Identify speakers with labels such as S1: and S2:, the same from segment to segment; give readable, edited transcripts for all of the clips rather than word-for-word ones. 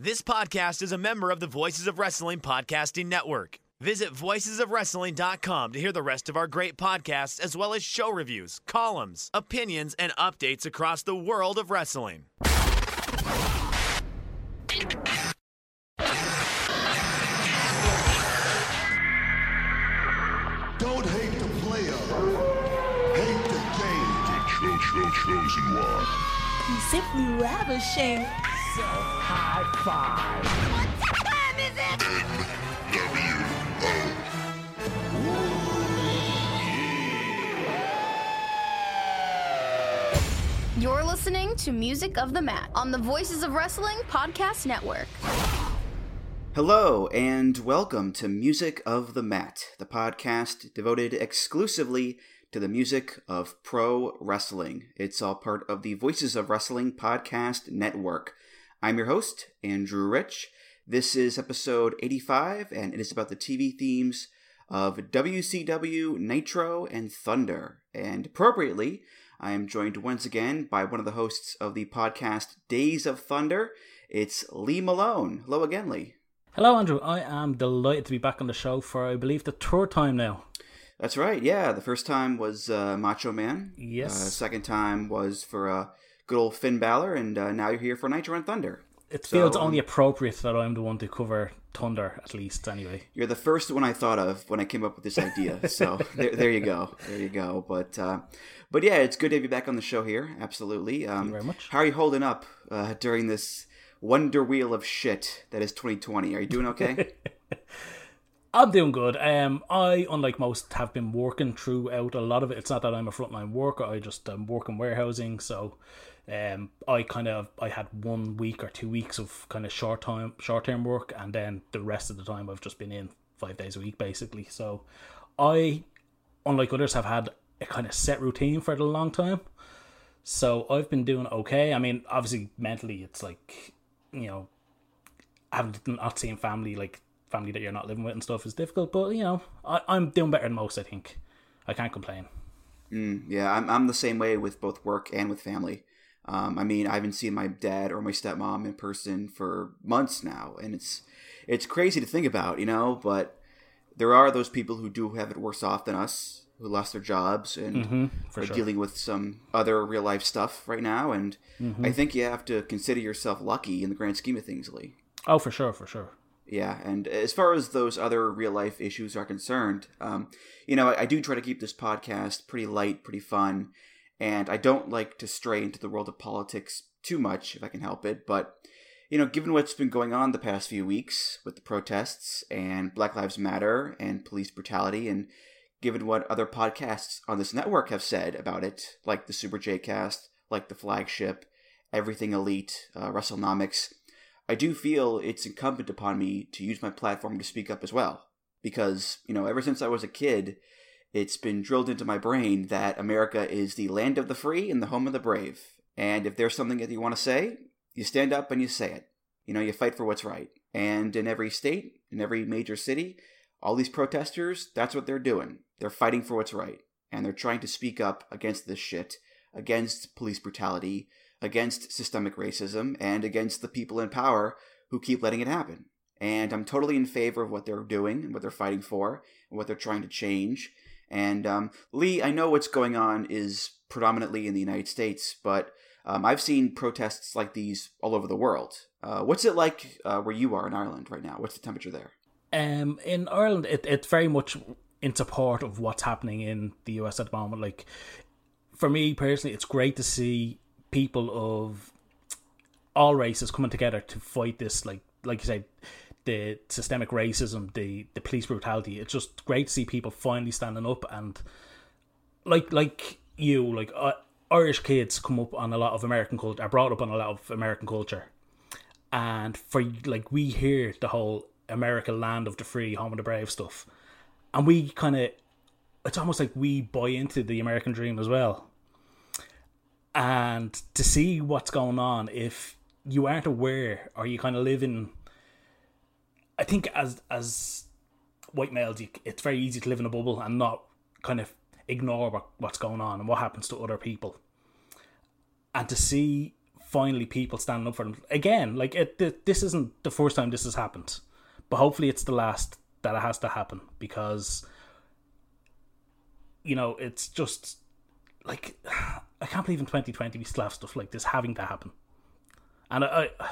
S1: This podcast is a member of the Voices of Wrestling Podcasting Network. Visit voicesofwrestling.com to hear the rest of our great podcasts, as well as show reviews, columns, opinions, and updates across the world of wrestling.
S2: Don't hate the player, hate the game. Chosen one.
S3: He's simply ravishing. So high five.
S4: What time is it?
S2: NWO.
S5: You're listening to Music of the Mat on the Voices of Wrestling Podcast Network.
S6: Hello, and welcome to Music of the Mat, the podcast devoted exclusively to the music of pro wrestling. It's all part of the Voices of Wrestling Podcast Network. I'm your host, Andrew Rich. This is episode 85, and it is about the TV themes of WCW, Nitro, and Thunder. And appropriately, I am joined once again by one of the hosts of the podcast Days of Thunder. It's Lee Malone. Hello again, Lee.
S7: Hello, Andrew. I am delighted to be back on the show for, I believe, the third time now.
S6: That's right, yeah. The first time was Macho Man.
S7: Yes.
S6: Second time was for good old Finn Balor, and now you're here for Nitro and Thunder.
S7: It feels only appropriate that I'm the one to cover Thunder, at least, anyway.
S6: You're the first one I thought of when I came up with this idea, so there you go. There you go. But yeah, it's good to have you back on the show here, absolutely.
S7: Thank you very much.
S6: How are you holding up during this wonder wheel of shit that is 2020? Are you doing okay?
S7: I'm doing good. I, unlike most, have been working throughout a lot of it. It's not that I'm a frontline worker. I just work in warehousing. So, I had 1 week or 2 weeks of kind of short term work, and then the rest of the time I've just been in 5 days a week, basically. So, I, unlike others, have had a kind of set routine for a long time. So I've been doing okay. I mean, obviously mentally, it's like, you know, not seeing family that you're not living with and stuff is difficult, but you know, I'm doing better than most. I think I can't complain.
S6: Yeah, I'm the same way with both work and with family. I mean, I haven't seen my dad or my stepmom in person for months now, and it's crazy to think about, you know. But there are those people who do have it worse off than us, who lost their jobs and are dealing with some other real life stuff right now. And I think you have to consider yourself lucky in the grand scheme of things, Lee.
S7: Oh, for sure.
S6: Yeah, and as far as those other real-life issues are concerned, you know, I do try to keep this podcast pretty light, pretty fun, and I don't like to stray into the world of politics too much, if I can help it, but, you know, given what's been going on the past few weeks with the protests and Black Lives Matter and police brutality, and given what other podcasts on this network have said about it, like the Super J Cast, like the Flagship, Everything Elite, WrestleNomics, I do feel it's incumbent upon me to use my platform to speak up as well. Because, you know, ever since I was a kid, it's been drilled into my brain that America is the land of the free and the home of the brave. And if there's something that you want to say, you stand up and you say it. You know, you fight for what's right. And in every state, in every major city, all these protesters, that's what they're doing. They're fighting for what's right. And they're trying to speak up against this shit, against police brutality, against systemic racism, and against the people in power who keep letting it happen. And I'm totally in favor of what they're doing and what they're fighting for and what they're trying to change. And Lee, I know what's going on is predominantly in the United States, but I've seen protests like these all over the world. What's it like where you are in Ireland right now? What's the temperature there?
S7: In Ireland, it's very much in support of what's happening in the US at the moment. Like, for me personally, it's great to see people of all races coming together to fight this, like you said, the systemic racism, the police brutality. It's just great to see people finally standing up, and like Irish kids come up on a lot of American culture, are brought up on a lot of American culture, and for like we hear the whole America, land of the free, home of the brave stuff, and we kind of, it's almost like we buy into the American dream as well. And to see what's going on, if you aren't aware or you kind of live in, I think as white males, it's very easy to live in a bubble and not kind of ignore what's going on and what happens to other people. And to see finally people standing up for them again. Like this isn't the first time this has happened, but hopefully it's the last that it has to happen, because it's just like, I can't believe in 2020 we still have stuff like this having to happen. And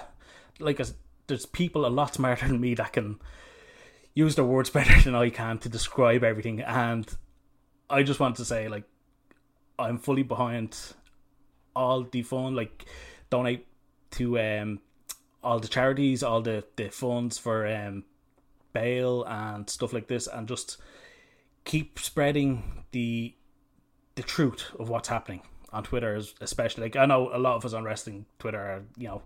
S7: there's people a lot smarter than me that can use their words better than I can to describe everything, and I just want to say, like, I'm fully behind all the fund, like, donate to all the charities, all the funds for bail and stuff like this, and just keep spreading the truth of what's happening on Twitter, especially. Like, I know a lot of us on wrestling Twitter are,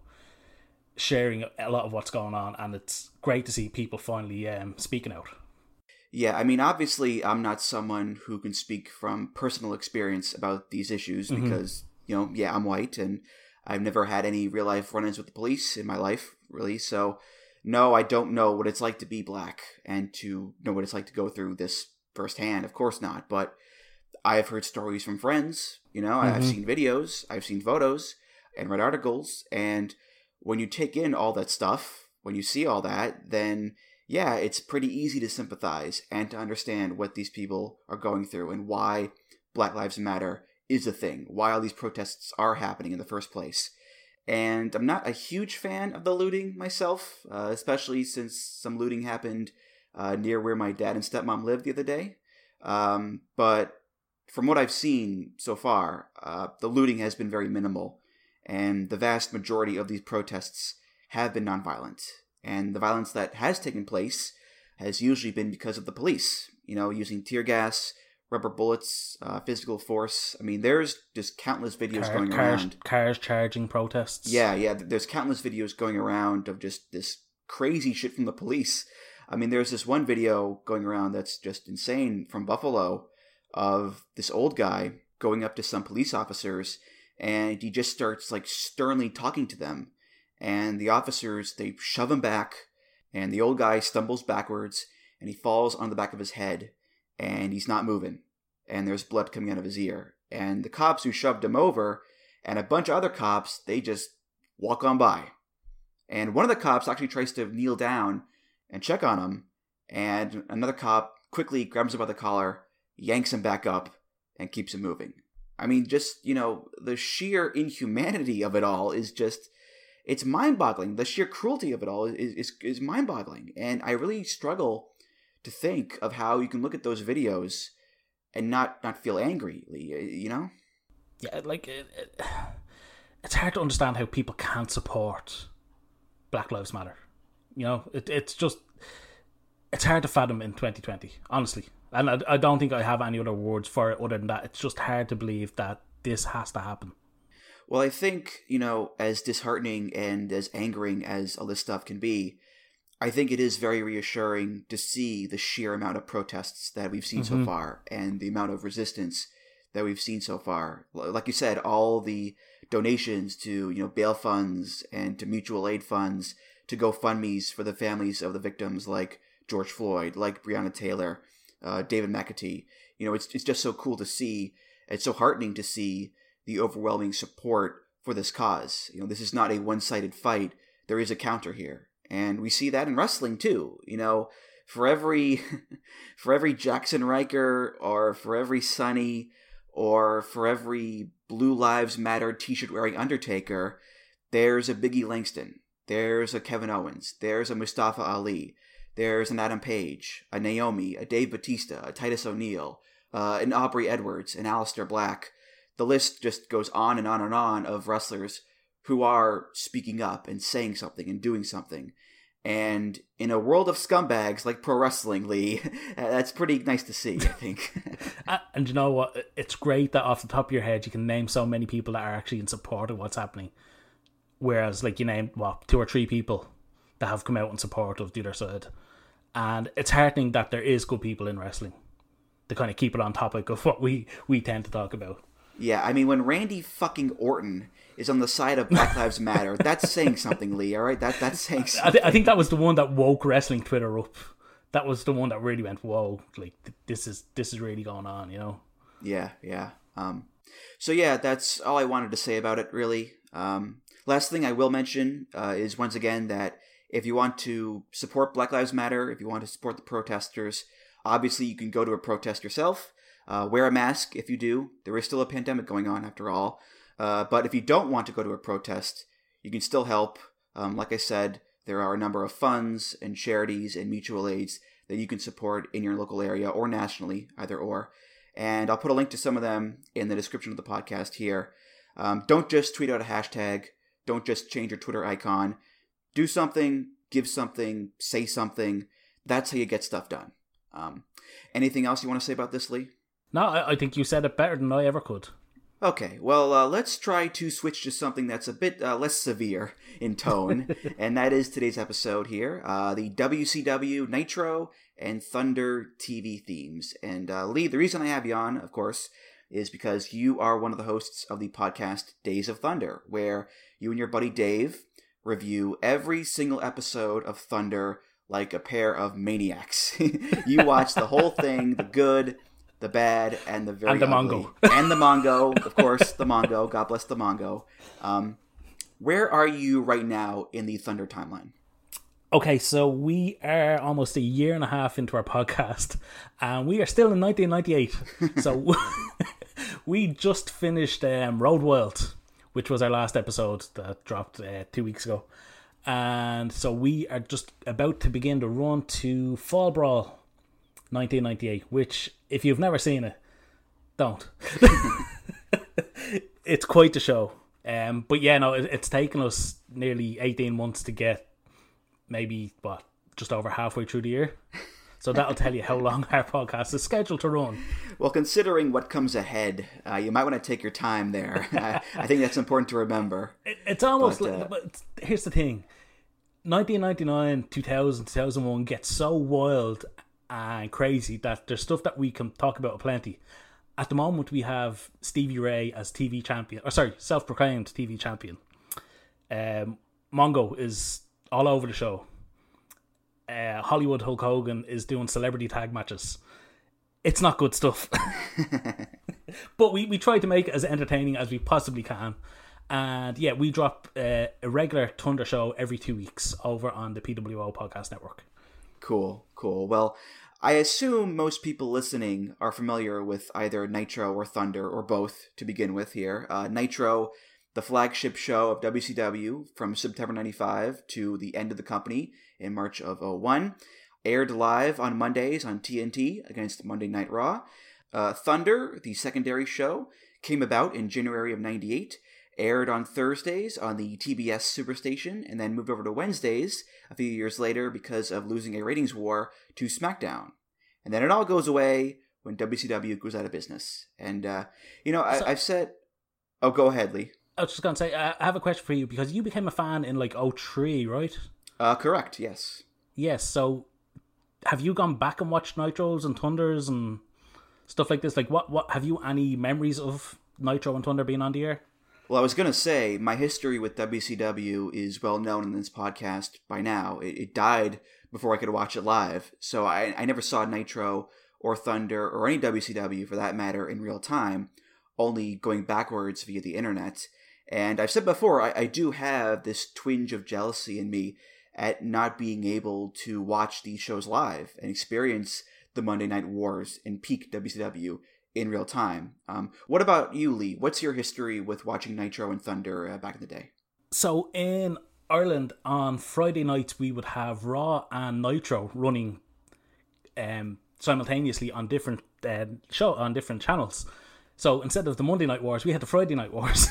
S7: sharing a lot of what's going on, and it's great to see people finally speaking out.
S6: Yeah, I mean, obviously, I'm not someone who can speak from personal experience about these issues because, I'm white, and I've never had any real-life run-ins with the police in my life, really. So, no, I don't know what it's like to be black and to know what it's like to go through this firsthand. Of course not, but I've heard stories from friends, I've seen videos, I've seen photos, and read articles, and when you take in all that stuff, when you see all that, then yeah, it's pretty easy to sympathize and to understand what these people are going through and why Black Lives Matter is a thing, why all these protests are happening in the first place. And I'm not a huge fan of the looting myself, especially since some looting happened near where my dad and stepmom lived the other day. But from what I've seen so far, the looting has been very minimal, and the vast majority of these protests have been nonviolent. And the violence that has taken place has usually been because of the police, using tear gas, rubber bullets, physical force. I mean, there's just countless videos going around.
S7: Cars charging protests.
S6: Yeah, there's countless videos going around of just this crazy shit from the police. I mean, there's this one video going around that's just insane from Buffalo of this old guy going up to some police officers, and he just starts like sternly talking to them. And the officers, they shove him back, and the old guy stumbles backwards, and he falls on the back of his head, and he's not moving, and there's blood coming out of his ear. And the cops who shoved him over, and a bunch of other cops, they just walk on by. And one of the cops actually tries to kneel down and check on him, and another cop quickly grabs him by the collar, yanks him back up, and keeps him moving. I mean, just, the sheer inhumanity of it all is just... it's mind-boggling. The sheer cruelty of it all is mind-boggling. And I really struggle to think of how you can look at those videos and not feel angry, Yeah,
S7: like, it's hard to understand how people can't support Black Lives Matter. It's hard to fathom in 2020, honestly. And I don't think I have any other words for it other than that. It's just hard to believe that this has to happen.
S6: Well, I think, as disheartening and as angering as all this stuff can be, I think it is very reassuring to see the sheer amount of protests that we've seen so far and the amount of resistance that we've seen so far. Like you said, all the donations to, bail funds and to mutual aid funds, to GoFundMes for the families of the victims like George Floyd, like Breonna Taylor, David McAtee. It's just so cool to see. It's so heartening to see the overwhelming support for this cause. This is not a one-sided fight. There is a counter here. And we see that in wrestling too. For every Jackson Riker, or for every Sonny, or for every Blue Lives Matter t-shirt wearing Undertaker, there's a Biggie Langston. There's a Kevin Owens. There's a Mustafa Ali. There's an Adam Page, a Naomi, a Dave Bautista, a Titus O'Neil, an Aubrey Edwards, an Aleister Black. The list just goes on and on and on of wrestlers who are speaking up and saying something and doing something. And in a world of scumbags like pro wrestling, Lee, that's pretty nice to see, I think.
S7: And you know what? It's great that off the top of your head you can name so many people that are actually in support of what's happening. Whereas, like, you named, 2 or 3 people that have come out in support of the other side. And it's heartening that there is good people in wrestling to kind of keep it on topic of what we tend to talk about.
S6: Yeah, I mean, when Randy fucking Orton is on the side of Black Lives Matter, that's saying something, Lee, all right? That's saying something.
S7: I think that was the one that woke wrestling Twitter up. That was the one that really went, whoa, like, this is really going on, Yeah.
S6: So, yeah, that's all I wanted to say about it, really. Last thing I will mention is once again that if you want to support Black Lives Matter, if you want to support the protesters, obviously you can go to a protest yourself. Wear a mask if you do. There is still a pandemic going on after all. But if you don't want to go to a protest, you can still help. Like I said, there are a number of funds and charities and mutual aids that you can support in your local area or nationally, either or. And I'll put a link to some of them in the description of the podcast here. Don't just tweet out a hashtag. Don't just change your Twitter icon. Do something, give something, say something. That's how you get stuff done. Anything else you want to say about this, Lee?
S7: No, I think you said it better than I ever could.
S6: Okay, well, let's try to switch to something that's a bit less severe in tone, and that is today's episode here, the WCW Nitro and Thunder TV themes. And Lee, the reason I have you on, of course, is because you are one of the hosts of the podcast Days of Thunder, where you and your buddy Dave review every single episode of Thunder like a pair of maniacs. You watch the whole thing, the good, the bad, and the very
S7: and the
S6: ugly.
S7: Mongo.
S6: And the Mongo, of course, the Mongo. God bless the Mongo. Where are you right now in the Thunder timeline?
S7: Okay, so we are almost a year and a half into our podcast, and we are still in 1998. So we just finished Road Wild, which was our last episode that dropped 2 weeks ago. And so we are just about to begin the run to Fall Brawl 1998, which, if you've never seen it, don't. It's quite the show. But yeah, no, it's taken us nearly 18 months to get maybe, just over halfway through the year. So that'll tell you how long our podcast is scheduled to run.
S6: Well, considering what comes ahead, you might want to take your time there. I think that's important to remember.
S7: It's almost but here's the thing. 1999, 2000, 2001 gets so wild and crazy that there's stuff that we can talk about plenty. At the moment, we have Stevie Ray as TV champion. Self-proclaimed TV champion. Mongo is all over the show. Hollywood Hulk Hogan is doing celebrity tag matches. It's not good stuff. But we try to make it as entertaining as we possibly can. And yeah, we drop a regular Thunder show every 2 weeks over on the PWO Podcast Network. Cool.
S6: Well, I assume most people listening are familiar with either Nitro or Thunder, or both to begin with here. Nitro, the flagship show of WCW from September 95 to the end of the company in March of 01. Aired live on Mondays on TNT against Monday Night Raw. Thunder, the secondary show, came about in January of 98. Aired on Thursdays on the TBS Superstation, and then moved over to Wednesdays a few years later because of losing a ratings war to SmackDown. And then it all goes away when WCW goes out of business. And, I've said... Oh, go ahead, Lee.
S7: I was just going to say, I have a question for you, because you became a fan in, 03, right?
S6: Correct, yes.
S7: Yes, so have you gone back and watched Nitros and Thunders and stuff like this? What have you any memories of Nitro and Thunder being on the air?
S6: Well, I was going to say, my history with WCW is well known in this podcast by now. It died before I could watch it live, so I never saw Nitro or Thunder or any WCW for that matter in real time, only going backwards via the internet. And I've said before, I do have this twinge of jealousy in me at not being able to watch these shows live and experience the Monday Night Wars and peak WCW in real time. What about you, Lee? What's your history with watching Nitro and Thunder back in the day?
S7: So in Ireland, on Friday nights, we would have Raw and Nitro running simultaneously on different different channels. So instead of the Monday Night Wars, we had the Friday Night Wars.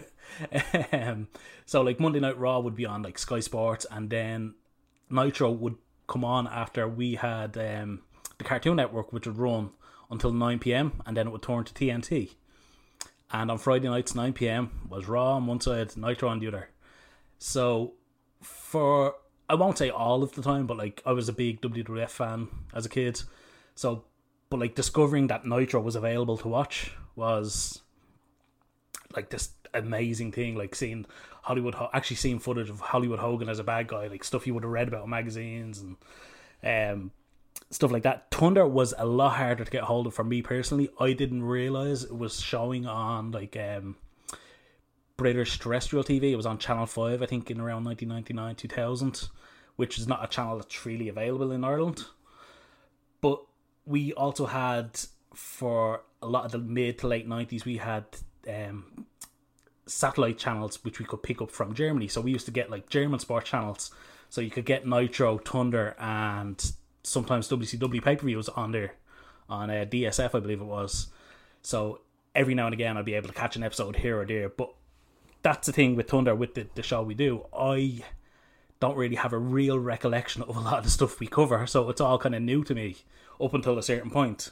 S7: So Monday Night Raw would be on Sky Sports, and then Nitro would come on after we had the Cartoon Network, which would run until 9 p.m, and then it would turn to TNT. And on Friday nights, 9 p.m, was Raw on one side, Nitro on the other. So for, I won't say all of the time, but I was a big WWF fan as a kid. So, but discovering that Nitro was available to watch was this amazing thing. Seeing seeing footage of Hollywood Hogan as a bad guy, stuff you would have read about in magazines and stuff like that. Thunder was a lot harder to get hold of for me personally. I didn't realize it was showing on British terrestrial TV. It was on Channel 5, I think, in around 1999, 2000, which is not a channel that's really available in Ireland. But we also had, for a lot of the mid to late 90s, we had satellite channels which we could pick up from Germany. So we used to get like German sport channels. So you could get Nitro, Thunder, and sometimes WCW pay-per-views on there, on DSF, I believe it was. So every now and again I'd be able to catch an episode here or there. But that's the thing with Thunder, with the show we do. I don't really have a real recollection of a lot of the stuff we cover, so it's all kind of new to me up until a certain point.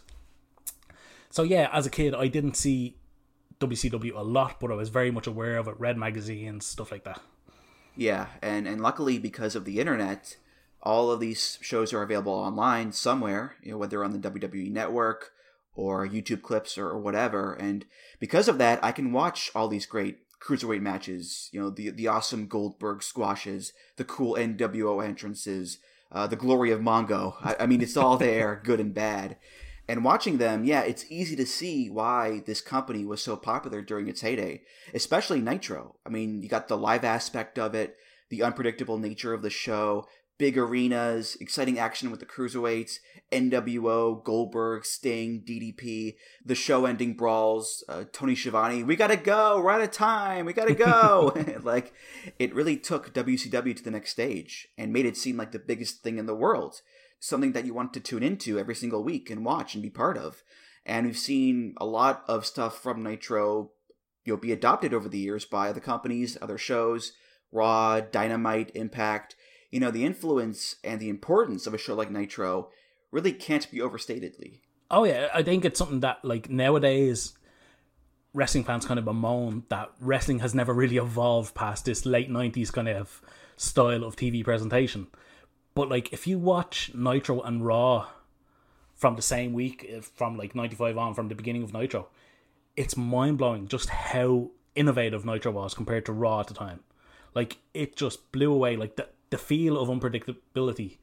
S7: So yeah, as a kid, I didn't see WCW a lot, but I was very much aware of it, read magazines, stuff like that.
S6: Yeah, and luckily, because of the internet, all of these shows are available online somewhere, whether on the WWE Network or YouTube clips or whatever. And because of that, I can watch all these great cruiserweight matches, the awesome Goldberg squashes, the cool NWO entrances, the glory of Mongo. I mean, it's all there, good and bad. And watching them, yeah, it's easy to see why this company was so popular during its heyday, especially Nitro. I mean, you got the live aspect of it, the unpredictable nature of the show, big arenas, exciting action with the cruiserweights, NWO, Goldberg, Sting, DDP, the show-ending brawls, Tony Schiavone, we gotta go, we're out of time, we gotta go. Like, it really took WCW to the next stage and made it seem like the biggest thing in the world, something that you want to tune into every single week and watch and be part of. And we've seen a lot of stuff from Nitro, be adopted over the years by other companies, other shows, Raw, Dynamite, Impact. The influence and the importance of a show like Nitro really can't be overstated, Lee.
S7: Oh yeah, I think it's something that, like, nowadays wrestling fans kind of bemoan that wrestling has never really evolved past this late 90s kind of style of TV presentation. But, like, if you watch Nitro and Raw from the same week, from like 95 on, from the beginning of Nitro, it's mind-blowing just how innovative Nitro was compared to Raw at the time. Like, it just blew away. Like, the feel of unpredictability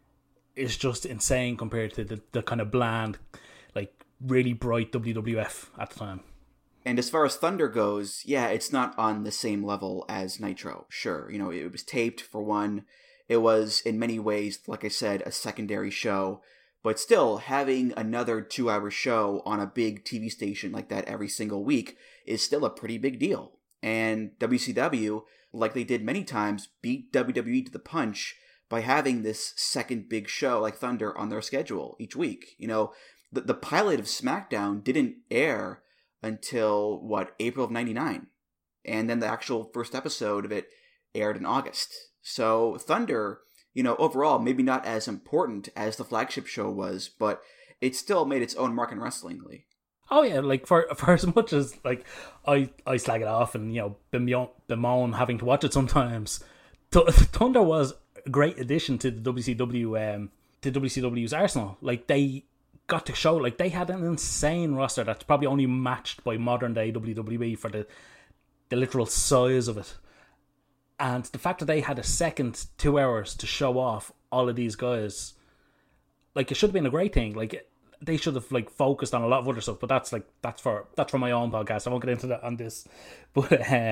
S7: is just insane compared to the kind of bland, like, really bright WWF at the time.
S6: And as far as Thunder goes, yeah, it's not on the same level as Nitro. Sure, it was taped, for one. It was, in many ways, like I said, a secondary show. But still, having another 2-hour show on a big TV station like that every single week is still a pretty big deal. And WCW, like they did many times, beat WWE to the punch by having this second big show like Thunder on their schedule each week. The pilot of SmackDown didn't air until, April of 99. And then the actual first episode of it aired in August. So Thunder, overall, maybe not as important as the flagship show was, but it still made its own mark in wrestling, Lee.
S7: Oh yeah, like, for as much as, like, I slag it off and, bemoan having to watch it sometimes, Thunder was a great addition to the WCW, to WCW's arsenal. Like, they got to show, like, they had an insane roster that's probably only matched by modern day WWE for the literal size of it. And the fact that they had a second 2 hours to show off all of these guys, like, it should have been a great thing. Like, they should have, like, focused on a lot of other stuff, but that's for my own podcast. I won't get into that on this. But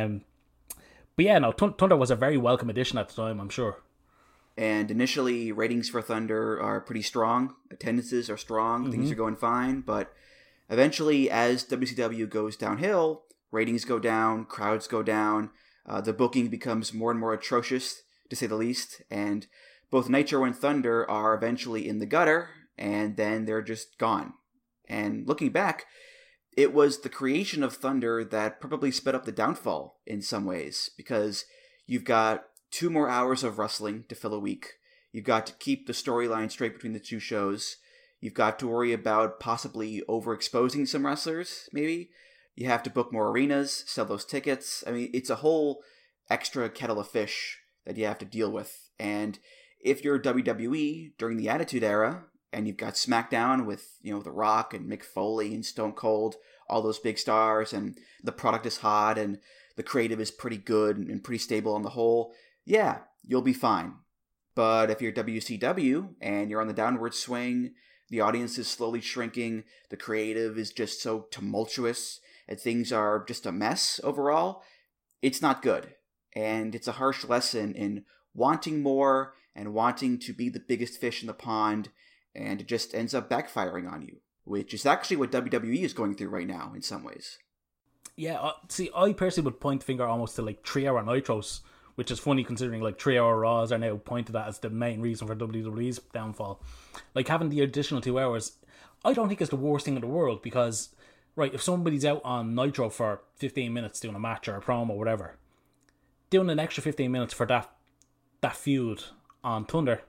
S7: yeah, no, Thunder was a very welcome addition at the time, I'm sure.
S6: And initially, ratings for Thunder are pretty strong. Attendances are strong. Things are going fine. But eventually, as WCW goes downhill, ratings go down, crowds go down. The booking becomes more and more atrocious, to say the least. And both Nitro and Thunder are eventually in the gutter, and then they're just gone. And looking back, it was the creation of Thunder that probably sped up the downfall in some ways, because you've got 2 more hours of wrestling to fill a week. You've got to keep the storyline straight between the two shows. You've got to worry about possibly overexposing some wrestlers, maybe. You have to book more arenas, sell those tickets. I mean, it's a whole extra kettle of fish that you have to deal with. And if you're WWE during the Attitude Era, and you've got SmackDown with, The Rock and Mick Foley and Stone Cold, all those big stars, and the product is hot, and the creative is pretty good and pretty stable on the whole, yeah, you'll be fine. But if you're WCW and you're on the downward swing, the audience is slowly shrinking, the creative is just so tumultuous, and things are just a mess overall, it's not good. And it's a harsh lesson in wanting more and wanting to be the biggest fish in the pond, and it just ends up backfiring on you, which is actually what WWE is going through right now in some ways.
S7: Yeah, see, I personally would point the finger almost to like 3-hour Nitros, which is funny considering like 3-hour Raws are now pointed at as the main reason for WWE's downfall. Like having the additional 2 hours, I don't think it's the worst thing in the world because, right, if somebody's out on Nitro for 15 minutes doing a match or a promo or whatever, doing an extra 15 minutes for that feud on Thunder,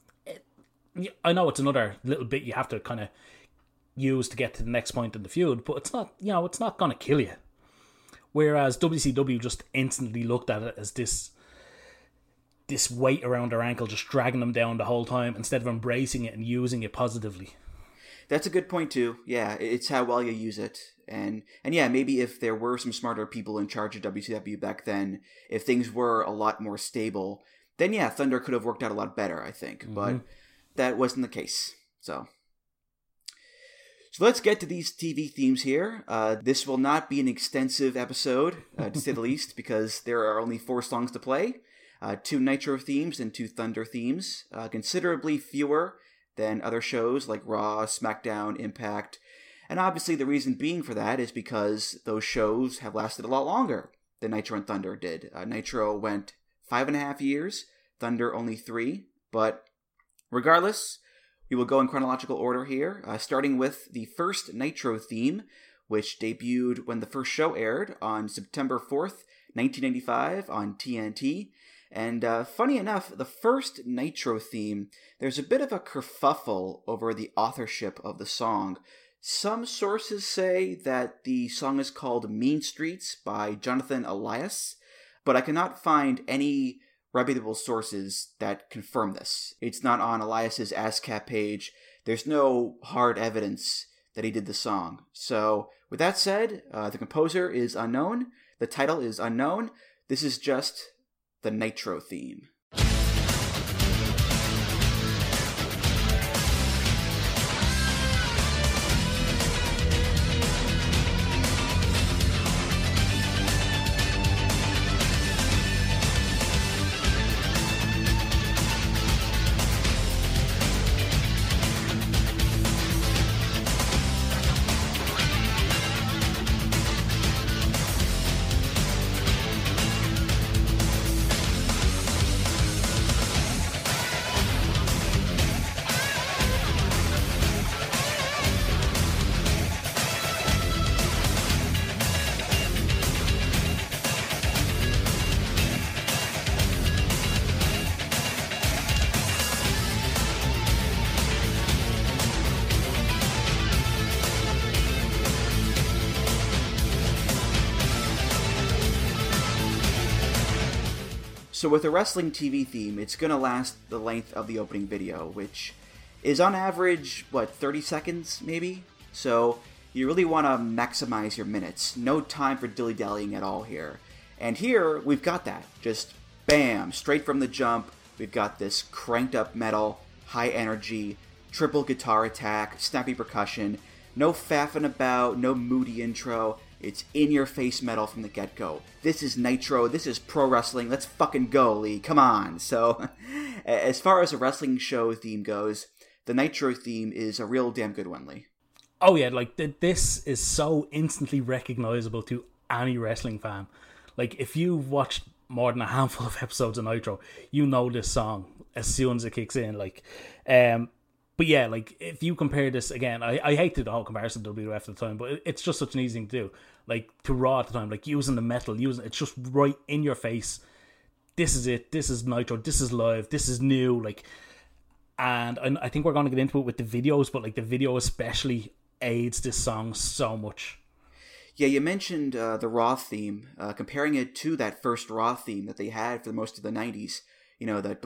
S7: I know it's another little bit you have to kind of use to get to the next point in the feud, but it's not, it's not going to kill you. Whereas WCW just instantly looked at it as this weight around their ankle just dragging them down the whole time instead of embracing it and using it positively.
S6: That's a good point too. Yeah, it's how well you use it. And yeah, maybe if there were some smarter people in charge of WCW back then, if things were a lot more stable, then yeah, Thunder could have worked out a lot better, I think. Mm-hmm. But that wasn't the case. So let's get to these TV themes here. This will not be an extensive episode, to say the least, because there are only 4 songs to play. 2 Nitro themes and 2 Thunder themes. Considerably fewer than other shows like Raw, SmackDown, Impact. And obviously the reason being for that is because those shows have lasted a lot longer than Nitro and Thunder did. Nitro went 5.5 years, Thunder only 3. But regardless, we will go in chronological order here, starting with the first Nitro theme, which debuted when the first show aired on September 4th, 1995 on TNT. And funny enough, the first Nitro theme, there's a bit of a kerfuffle over the authorship of the song. Some sources say that the song is called Mean Streets by Jonathan Elias, but I cannot find any reputable sources that confirm this. It's not on Elias's ASCAP page. There's no hard evidence that he did the song. So, with that said, the composer is unknown, the title is unknown, this is just the Nitro theme. So with a wrestling TV theme, it's going to last the length of the opening video, which is on average, 30 seconds maybe? So you really want to maximize your minutes. No time for dilly-dallying at all here. And here, we've got that. Just bam, straight from the jump, we've got this cranked up metal, high energy, triple guitar attack, snappy percussion, no faffing about, no moody intro. It's in-your-face metal from the get-go. This is Nitro. This is pro wrestling. Let's fucking go, Lee. Come on. So, as far as a wrestling show theme goes, the Nitro theme is a real damn good one, Lee.
S7: Oh, yeah. Like, this is so instantly recognizable to any wrestling fan. Like, if you've watched more than a handful of episodes of Nitro, you know this song as soon as it kicks in. Like, but yeah, like, if you compare this, again, I hated the whole comparison to WWF at the time, but it's just such an easy thing to do. Like, to Raw at the time, like, using the metal, it's just right in your face. This is it. This is Nitro. This is live. This is new. Like, and I think we're going to get into it with the videos, but, like, the video especially aids this song so much.
S6: Yeah, you mentioned the Raw theme, comparing it to that first Raw theme that they had for most of the 90s. You know, that...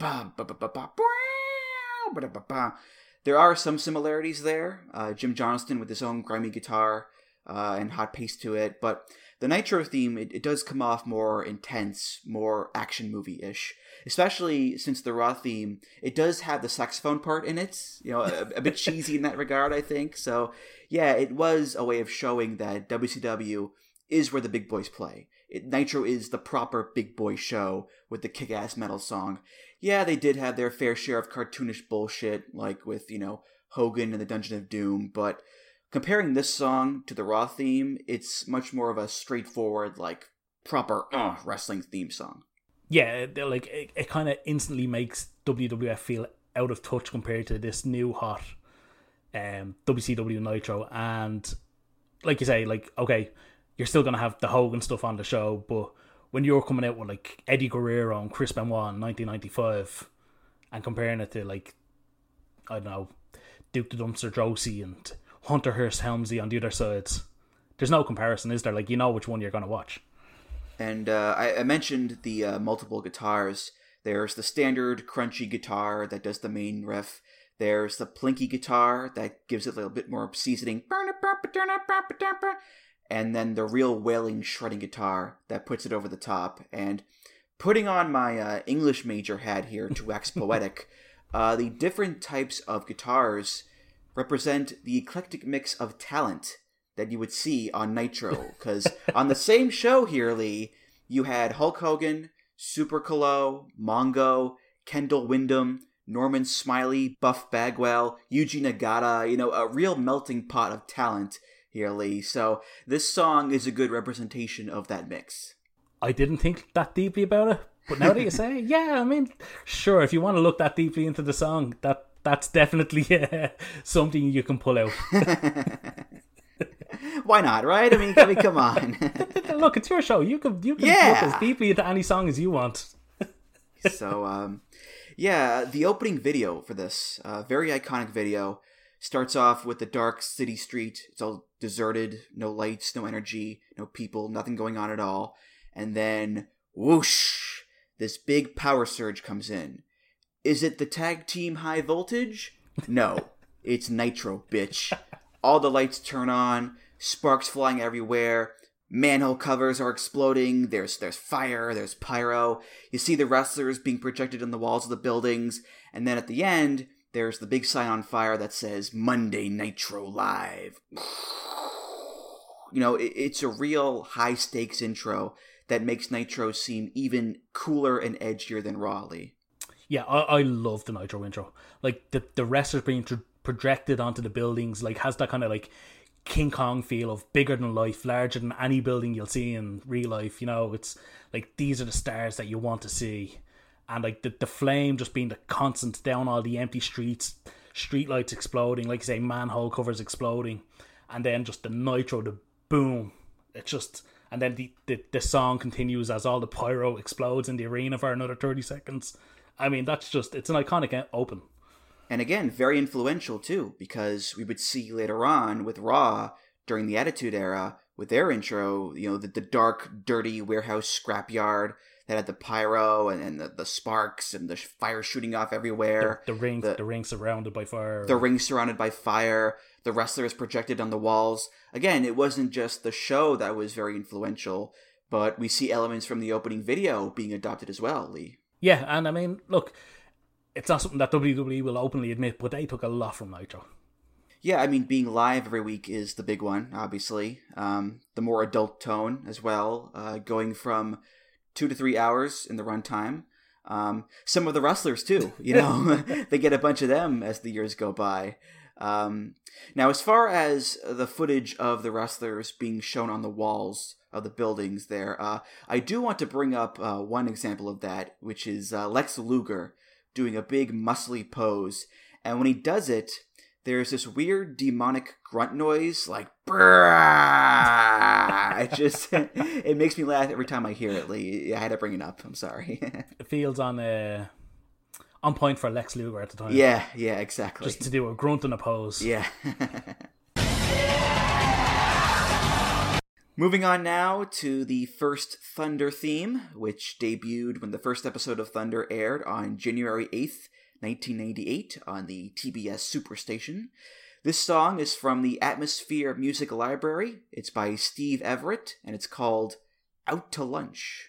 S6: There are some similarities there. Jim Johnston with his own grimy guitar and hot pace to it, but the Nitro theme, it does come off more intense, more action movie-ish. Especially since the Raw theme, it does have the saxophone part in it. You know, a bit cheesy in that regard, I think. So, yeah, it was a way of showing that WCW is where the big boys play. Nitro is the proper big boy show with the kick-ass metal song. Yeah, they did have their fair share of cartoonish bullshit, like with, Hogan and the Dungeon of Doom, but comparing this song to the Raw theme, it's much more of a straightforward, like, proper wrestling theme song.
S7: Yeah, like, it kind of instantly makes WWF feel out of touch compared to this new hot WCW Nitro, and like you say, like, okay, you're still going to have the Hogan stuff on the show, but when you're coming out with, like, Eddie Guerrero and Chris Benoit in 1995 and comparing it to, like, I don't know, Duke the Dumpster Droese and Hunter Hearst Helmsley on the other sides, there's no comparison, is there? Like, you know which one you're going to watch.
S6: And I mentioned the multiple guitars. There's the standard crunchy guitar that does the main riff. There's the plinky guitar that gives it a little bit more seasoning. And then the real wailing, shredding guitar that puts it over the top. And putting on my English major hat here to wax poetic, the different types of guitars represent the eclectic mix of talent that you would see on Nitro. Because on the same show here, Lee, you had Hulk Hogan, Super Calo, Mongo, Kendall Windham, Norman Smiley, Buff Bagwell, Yuji Nagata, a real melting pot of talent here, Lee. So this song is a good representation of that mix.
S7: I didn't think that deeply about it, but now that you say it, yeah, I mean, sure, if you want to look that deeply into the song, that's definitely something you can pull out.
S6: Why not, right? I mean, come on.
S7: Look, it's your show. You can look as deeply into any song as you want.
S6: So, the opening video for this, very iconic video, starts off with the dark city street. It's all deserted, no lights, no energy, no people, nothing going on at all. And then, whoosh, this big power surge comes in. Is it the tag team High Voltage? No, it's Nitro, bitch. All the lights turn on, sparks flying everywhere, manhole covers are exploding, there's fire, there's pyro. You see the wrestlers being projected on the walls of the buildings, and then at the end, there's the big sign on fire that says, Monday Nitro Live. It's a real high-stakes intro that makes Nitro seem even cooler and edgier than Raw, Lee.
S7: Yeah, I love the Nitro intro. Like, the wrestlers being projected onto the buildings, like, has that kind of, like, King Kong feel of bigger than life, larger than any building you'll see in real life. It's like, these are the stars that you want to see. And, like, the flame just being the constant down all the empty streets, street lights exploding, like you say, manhole covers exploding. And then just the Nitro, the boom. It's just... And then the song continues as all the pyro explodes in the arena for another 30 seconds. I mean, it's an iconic open.
S6: And again, very influential too, because we would see later on with Raw, during the Attitude Era, with their intro, the dark, dirty warehouse scrapyard that had the pyro and the sparks and the fire shooting off everywhere.
S7: The ring surrounded by fire.
S6: The ring surrounded by fire. The wrestlers projected on the walls. Again, it wasn't just the show that was very influential, but we see elements from the opening video being adopted as well, Lee.
S7: Yeah, and I mean, look, it's not something that WWE will openly admit, but they took a lot from Nitro.
S6: Yeah, I mean, being live every week is the big one, obviously. The more adult tone as well, going from 2 to 3 hours in the runtime. Some of the wrestlers, too, they get a bunch of them as the years go by. Now, as far as the footage of the wrestlers being shown on the walls of the buildings there, I do want to bring up one example of that, which is Lex Luger doing a big muscly pose. And when he does it, there's this weird demonic grunt noise, like, brrrr! It makes me laugh every time I hear it, Lee. I had to bring it up. I'm sorry.
S7: It feels on point for Lex Luger at the time.
S6: Yeah, exactly.
S7: Just to do a grunt and a pose.
S6: Yeah. Moving on now to the first Thunder theme, which debuted when the first episode of Thunder aired on January 8th, 1998 on the TBS Superstation. This song is from the Atmosphere Music Library. It's by Steve Everett, and it's called Out to Lunch.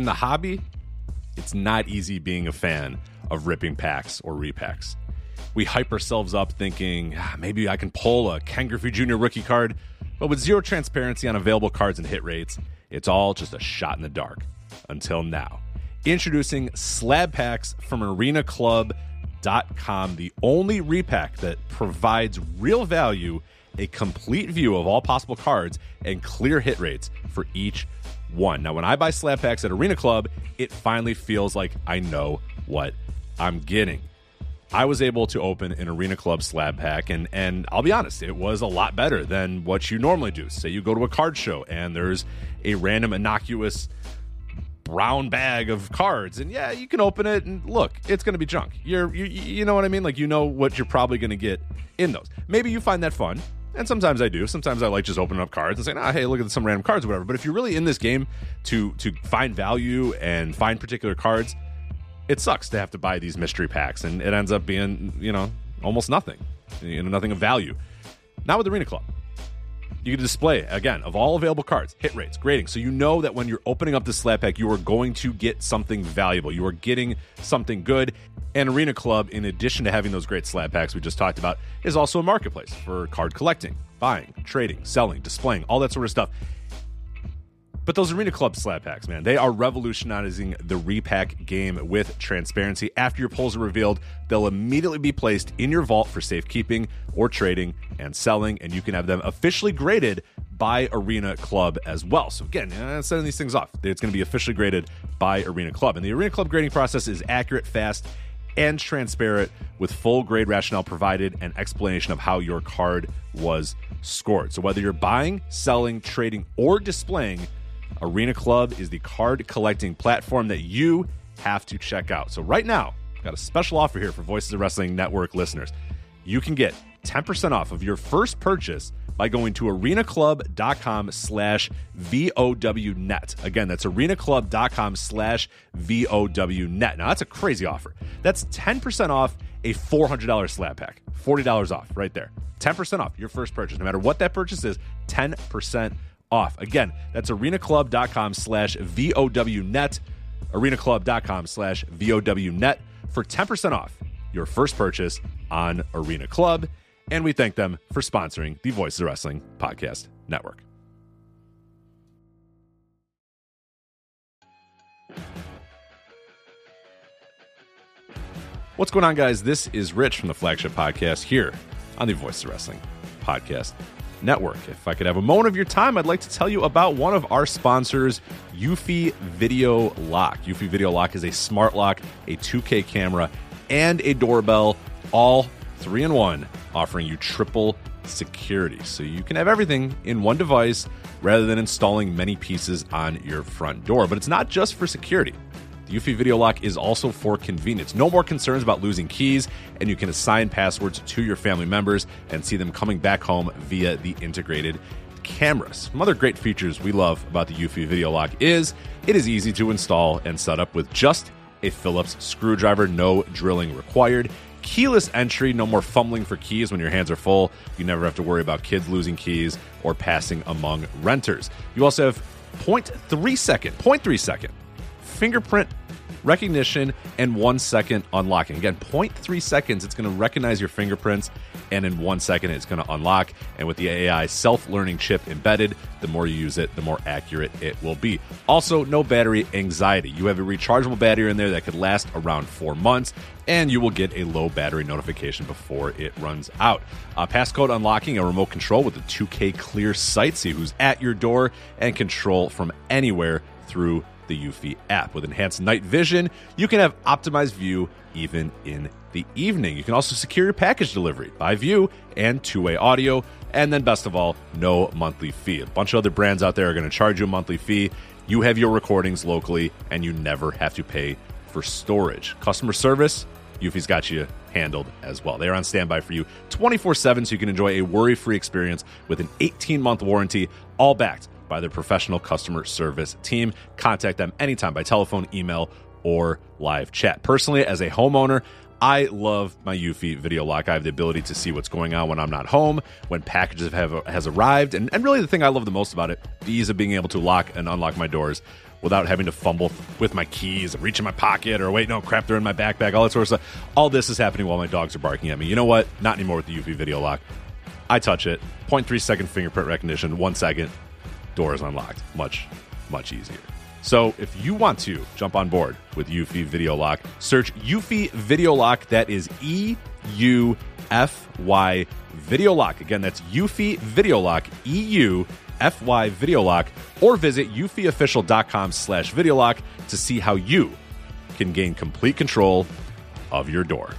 S8: in the hobby, it's not easy being a fan of ripping packs or repacks. We hype ourselves up thinking, maybe I can pull a Ken Griffey Jr. rookie card, but with zero transparency on available cards and hit rates, it's all just a shot in the dark. Until now. Introducing Slab Packs from ArenaClub.com, the only repack that provides real value, a complete view of all possible cards, and clear hit rates for each one. Now, when I buy Slab Packs at Arena Club, it finally feels like I know what I'm getting. I was able to open an Arena Club slab pack, and I'll be honest, it was a lot better than what you normally do. Say you go to a card show, and there's a random innocuous brown bag of cards, and yeah, you can open it, and look, it's going to be junk. You know what I mean? Like, you know what you're probably going to get in those. Maybe you find that fun, and sometimes I do. Sometimes I like just opening up cards and saying, hey, look at some random cards or whatever. But if you're really in this game to find value and find particular cards, it sucks to have to buy these mystery packs, and it ends up being, almost nothing, nothing of value. Not with Arena Club. You can display, again, of all available cards, hit rates, grading, so you know that when you're opening up the slab pack, you are going to get something valuable. You are getting something good. And Arena Club, in addition to having those great slab packs we just talked about, is also a marketplace for card collecting, buying, trading, selling, displaying, all that sort of stuff. But those Arena Club slab packs, man, they are revolutionizing the repack game with transparency. After your pulls are revealed, they'll immediately be placed in your vault for safekeeping or trading and selling, and you can have them officially graded by Arena Club as well. So again, sending these things off, it's going to be officially graded by Arena Club. And the Arena Club grading process is accurate, fast, and transparent, with full grade rationale provided and explanation of how your card was scored. So whether you're buying, selling, trading, or displaying, Arena Club is the card collecting platform that you have to check out. So right now, I've got a special offer here for Voices of Wrestling Network listeners. You can get 10% off of your first purchase by going to arenaclub.com/VOWnet. Again, that's arenaclub.com/VOWnet. Now, that's a crazy offer. That's 10% off a $400 slab pack. $40 off right there. 10% off your first purchase. No matter what that purchase is, 10% off. Again, that's arenaclub.com/VOWnet, arenaclub.com/VOWnet for 10% off your first purchase on Arena Club. And we thank them for sponsoring the Voices of Wrestling Podcast Network. What's going on, guys? This is Rich from the Flagship Podcast here on the Voices of Wrestling Podcast Network. If I could have a moment of your time, I'd like to tell you about one of our sponsors, Eufy Video Lock. Eufy Video Lock is a smart lock, a 2K camera, and a doorbell, all 3-in-1, offering you triple security. So you can have everything in one device rather than installing many pieces on your front door. But it's not just for security. The Eufy Video Lock is also for convenience. No more concerns about losing keys, and you can assign passwords to your family members and see them coming back home via the integrated cameras. Some other great features we love about the Eufy Video Lock is it is easy to install and set up with just a Phillips screwdriver, no drilling required. Keyless entry, no more fumbling for keys when your hands are full. You never have to worry about kids losing keys or passing among renters. You also have 0.3 second fingerprint recognition and 1 second unlocking. Again, 0.3 seconds, it's going to recognize your fingerprints, and in 1 second, it's going to unlock. And with the AI self-learning chip embedded, the more you use it, the more accurate it will be. Also, no battery anxiety. You have a rechargeable battery in there that could last around 4 months, and you will get a low battery notification before it runs out. Passcode unlocking, a remote control with a 2K clear sight, see who's at your door, and control from anywhere through the Eufy app. With enhanced night vision, you can have optimized view even in the evening. You can also secure your package delivery by view and two-way audio. And then best of all, no monthly fee. A bunch of other brands out there are going to charge you a monthly fee. You have your recordings locally, and you never have to pay for storage. Customer service, Eufy's got you handled as well. They're on standby for you 24/7, so you can enjoy a worry-free experience with an 18-month warranty, all backed by their professional customer service team. Contact them anytime by telephone, email, or live chat. Personally, as a homeowner, I love my Eufy Video Lock. I have the ability to see what's going on when I'm not home, when packages has arrived, and really the thing I love the most about it, the ease of being able to lock and unlock my doors without having to fumble with my keys and reach in my pocket or wait, no, crap, they're in my backpack, all that sort of stuff. All this is happening while my dogs are barking at me. You know what? Not anymore with the Eufy Video Lock. I touch it, 0.3 second fingerprint recognition, 1 second, door is unlocked. Much, much easier. So if you want to jump on board with Eufy Video Lock, search Eufy Video Lock. That is EUFY Video Lock. Again, that's Eufy Video Lock, EUFY Video Lock, or visit eufyofficial.com/videolock to see how you can gain complete control of your door.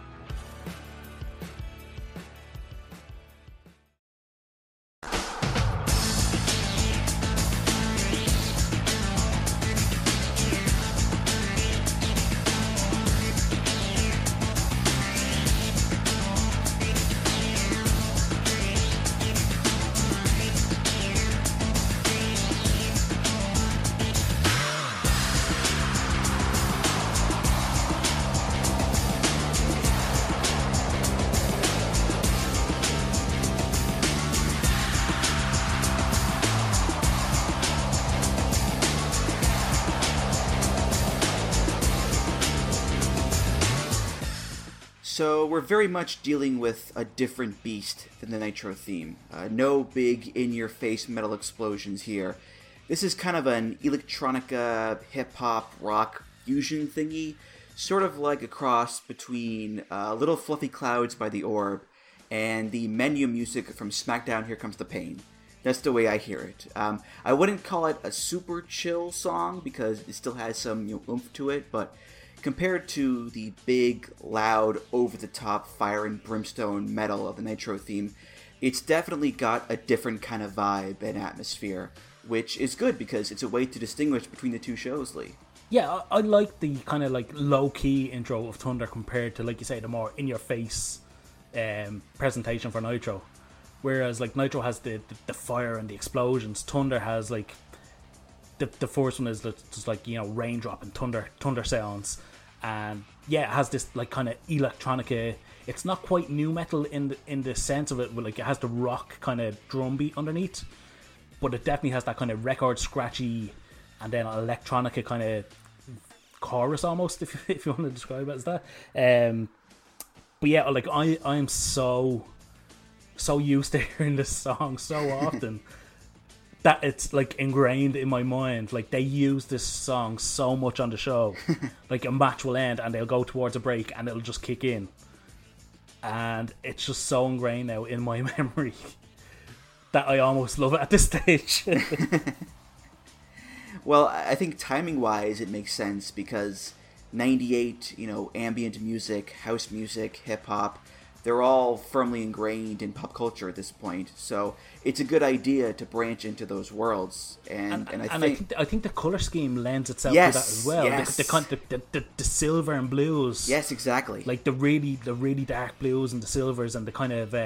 S6: So we're very much dealing with a different beast than the Nitro theme. No big in-your-face metal explosions here. This is kind of an electronica, hip-hop, rock fusion thingy, sort of like a cross between Little Fluffy Clouds by The Orb and the menu music from SmackDown Here Comes the Pain. That's the way I hear it. I wouldn't call it a super chill song because it still has some oomph to it, but compared to the big, loud, over-the-top fire and brimstone metal of the Nitro theme, it's definitely got a different kind of vibe and atmosphere, which is good because it's a way to distinguish between the two shows, Lee.
S7: Yeah, I like the kind of like low-key intro of Thunder compared to, like you say, the more in-your-face presentation for Nitro. Whereas like Nitro has the fire and the explosions, Thunder has like the first one is just like, you know, raindrop and thunder sounds. And yeah, it has this like kind of electronica. It's not quite new metal in the sense of it, but like it has the rock kind of drum beat underneath, but it definitely has that kind of record scratchy and then electronica kind of chorus almost, if you want to describe it as that. But yeah, like I'm so used to hearing this song so often that it's like ingrained in my mind. Like they use this song so much on the show. Like a match will end and they'll go towards a break and it'll just kick in, and it's just so ingrained now in my memory that I almost love it at this stage.
S6: Well, I think timing wise it makes sense because 98, you know, ambient music, house music, hip hop, they're all firmly ingrained in pop culture at this point. So it's a good idea to branch into those worlds. And I think
S7: the color scheme lends itself
S6: yes,
S7: to that as well.
S6: Yes.
S7: The silver and blues.
S6: Yes, exactly.
S7: Like the really dark blues and the silvers and the kind of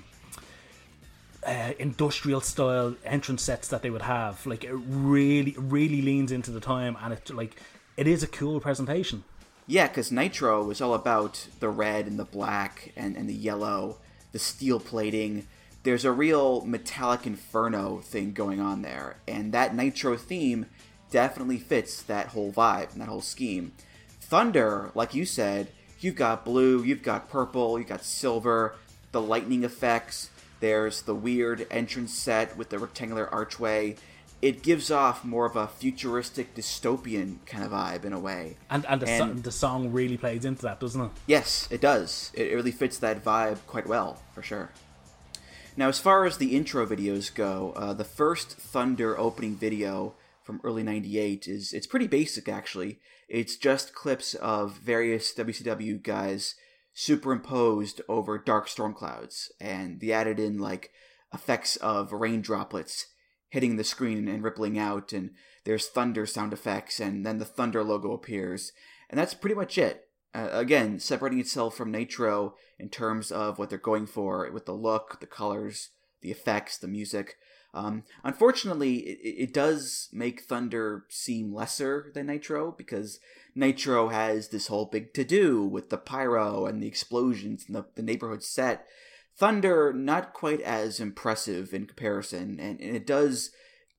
S7: industrial style entrance sets that they would have. Like it really leans into the time, and it is a cool presentation.
S6: Yeah, because Nitro is all about the red and the black and the yellow, the steel plating. There's a real metallic inferno thing going on there. And that Nitro theme definitely fits that whole vibe and that whole scheme. Thunder, like you said, you've got blue, you've got purple, you've got silver, the lightning effects. There's the weird entrance set with the rectangular archway. It gives off more of a futuristic, dystopian kind of vibe in a way.
S7: And the song really plays into that, doesn't it?
S6: Yes, it does. It really fits that vibe quite well, for sure. Now, as far as the intro videos go, the first Thunder opening video from early 98 it's pretty basic, actually. It's just clips of various WCW guys superimposed over dark storm clouds, and they added in, like, effects of rain droplets hitting the screen and rippling out, and there's thunder sound effects, and then the Thunder logo appears, and that's pretty much it. Again, separating itself from Nitro in terms of what they're going for with the look, the colors, the effects, the music. Unfortunately, it does make Thunder seem lesser than Nitro, because Nitro has this whole big to-do with the pyro and the explosions and the neighborhood set. Thunder, not quite as impressive in comparison, and it does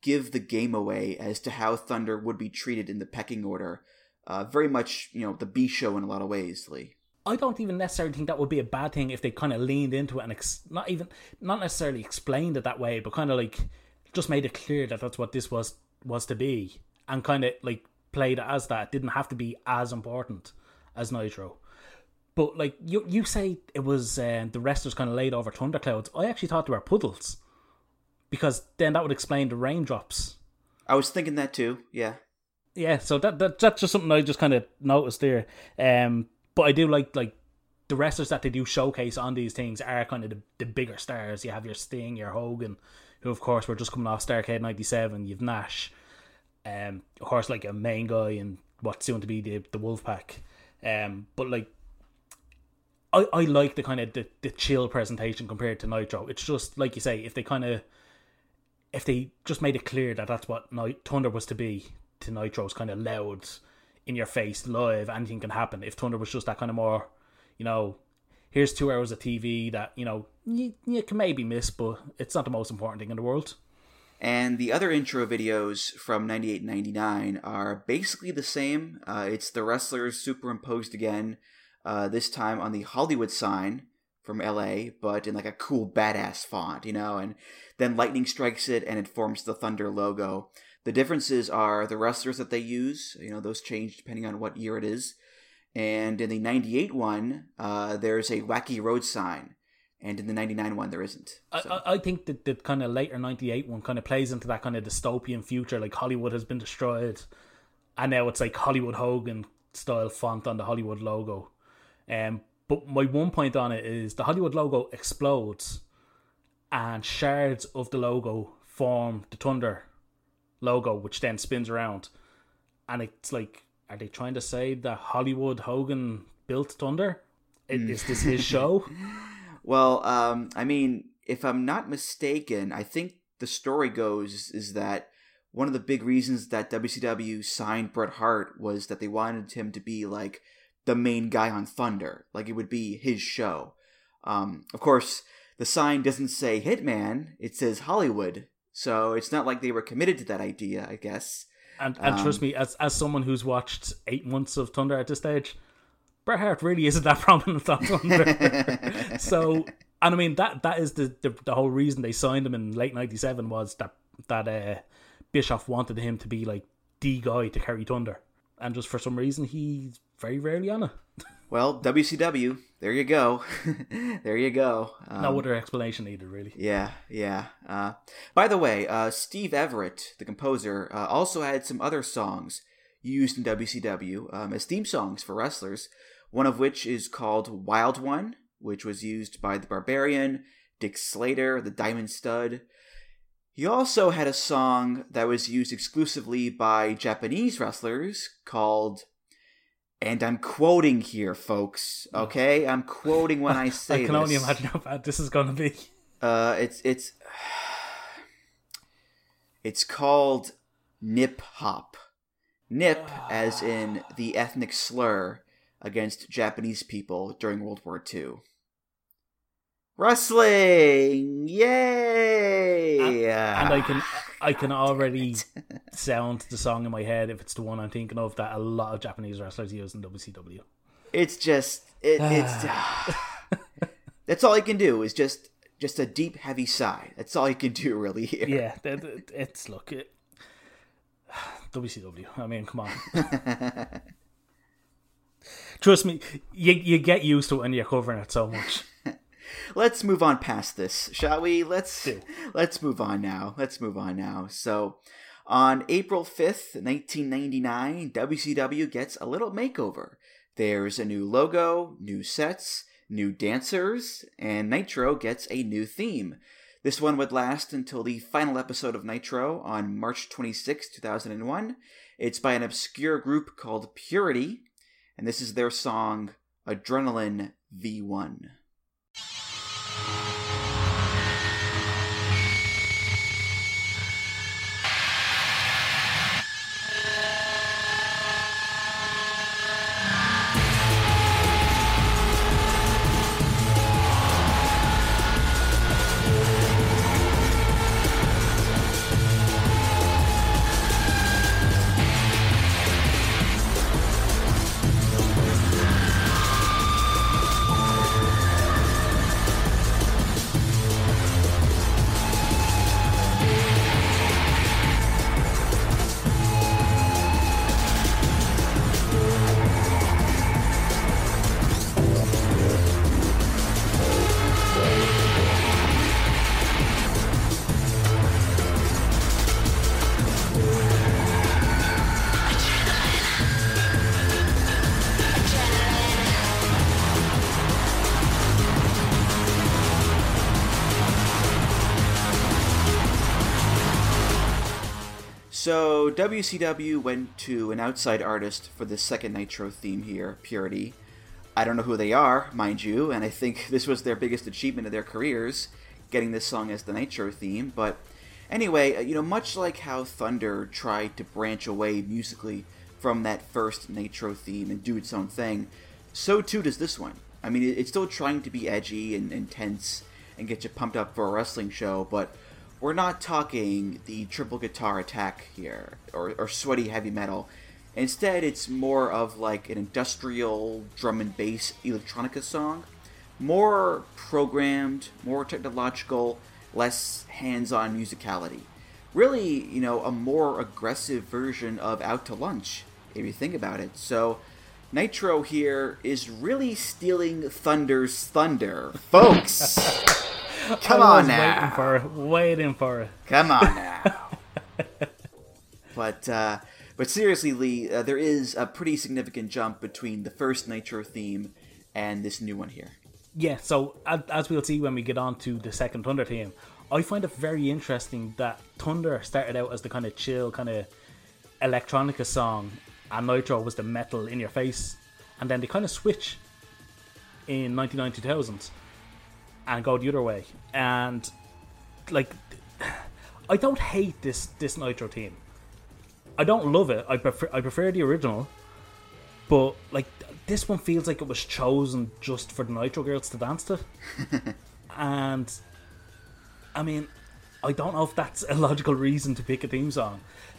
S6: give the game away as to how Thunder would be treated in the pecking order. Very much, the B show in a lot of ways, Lee.
S7: I don't even necessarily think that would be a bad thing if they kind of leaned into it and not necessarily explained it that way, but kind of like just made it clear that that's what this was to be, and kind of like played it as that. It didn't have to be as important as Nitro. But like you say, it was the wrestlers kind of laid over thunderclouds. I actually thought they were puddles, because then that would explain the raindrops.
S6: I was thinking that too. Yeah.
S7: Yeah. So that's just something I just kind of noticed there. But I do like the wrestlers that they do showcase on these things are kind of the bigger stars. You have your Sting, your Hogan, who of course were just coming off Starrcade 97. You've Nash, of course, like a main guy in what's soon to be the Wolfpack. But like, I like the kind of the chill presentation compared to Nitro. It's just like you say, if they just made it clear that that's what Thunder was to be, to Nitro's kind of loud, in your face, live, anything can happen. If Thunder was just that kind of more, here's 2 hours of TV that, you can maybe miss, but it's not the most important thing in the world.
S6: And the other intro videos from 98 and 99 are basically the same. It's the wrestlers superimposed again, this time on the Hollywood sign from LA, but in like a cool badass font, and then lightning strikes it and it forms the Thunder logo. The differences are the wrestlers that they use, those change depending on what year it is. And in the 98 one, there's a Wacky Road sign. And in the 99 one, there isn't. So.
S7: I think that the kind of later 98 one kind of plays into that kind of dystopian future, like Hollywood has been destroyed. And now it's like Hollywood Hogan style font on the Hollywood logo. But my one point on it is the Hollywood logo explodes and shards of the logo form the Thunder logo, which then spins around, and it's like, are they trying to say that Hollywood Hogan built Thunder? Is this his show?
S6: Well, I mean, if I'm not mistaken, I think the story goes is that one of the big reasons that WCW signed Bret Hart was that they wanted him to be like the main guy on Thunder, like it would be his show. Of course, the sign doesn't say Hitman, it says Hollywood. So it's not like they were committed to that idea, I guess.
S7: And trust me, as someone who's watched 8 months of Thunder at this stage, Bret Hart really isn't that prominent on Thunder. So, and I mean, that is the whole reason they signed him in late 97 was that Bischoff wanted him to be like the guy to carry Thunder. And just for some reason, he's very rarely on it.
S6: Well, WCW, there you go. There you go.
S7: No other explanation needed, really.
S6: Yeah. By the way, Steve Everett, the composer, also had some other songs used in WCW as theme songs for wrestlers, one of which is called Wild One, which was used by the Barbarian, Dick Slater, the Diamond Stud. He also had a song that was used exclusively by Japanese wrestlers called... And I'm quoting here, folks. Okay, I'm quoting when I say this.
S7: I can only imagine how bad this is going to be.
S6: It's called Nip Hop. Nip, as in the ethnic slur against Japanese people during World War II. Wrestling, yay!
S7: And I can already sound the song in my head if it's the one I'm thinking of that a lot of Japanese wrestlers use in WCW.
S6: It's just it's that's all you can do is just a deep heavy sigh. That's all you can do really here.
S7: Yeah, it's WCW. I mean, come on. Trust me, you get used to it when you're covering it so much.
S6: Let's move on past this, shall we? Let's move on now. So, on April 5th, 1999, WCW gets a little makeover. There's a new logo, new sets, new dancers, and Nitro gets a new theme. This one would last until the final episode of Nitro on March 26, 2001. It's by an obscure group called Purity, and this is their song, Adrenaline V1. So WCW went to an outside artist for the second Nitro theme here, Purity. I don't know who they are, mind you, and I think this was their biggest achievement of their careers, getting this song as the Nitro theme. But anyway, much like how Thunder tried to branch away musically from that first Nitro theme and do its own thing, so too does this one. I mean, it's still trying to be edgy and intense and get you pumped up for a wrestling show, but we're not talking the triple guitar attack here, or sweaty heavy metal. Instead, it's more of like an industrial drum and bass electronica song. More programmed, more technological, less hands-on musicality. Really, a more aggressive version of Out to Lunch, if you think about it. So, Nitro here is really stealing Thunder's thunder. Folks! Come on now.
S7: Waiting for it.
S6: Come on now. But seriously, Lee, there is a pretty significant jump between the first Nitro theme and this new one here.
S7: Yeah, so as we'll see when we get on to the second Thunder theme, I find it very interesting that Thunder started out as the kind of chill, kind of electronica song, and Nitro was the metal in your face, and then they kind of switch in 99-2000 and go the other way. And like, I don't hate this Nitro theme. I don't love it. I prefer the original, but like this one feels like it was chosen just for the Nitro girls to dance to. And I mean, I don't know if that's a logical reason to pick a theme song.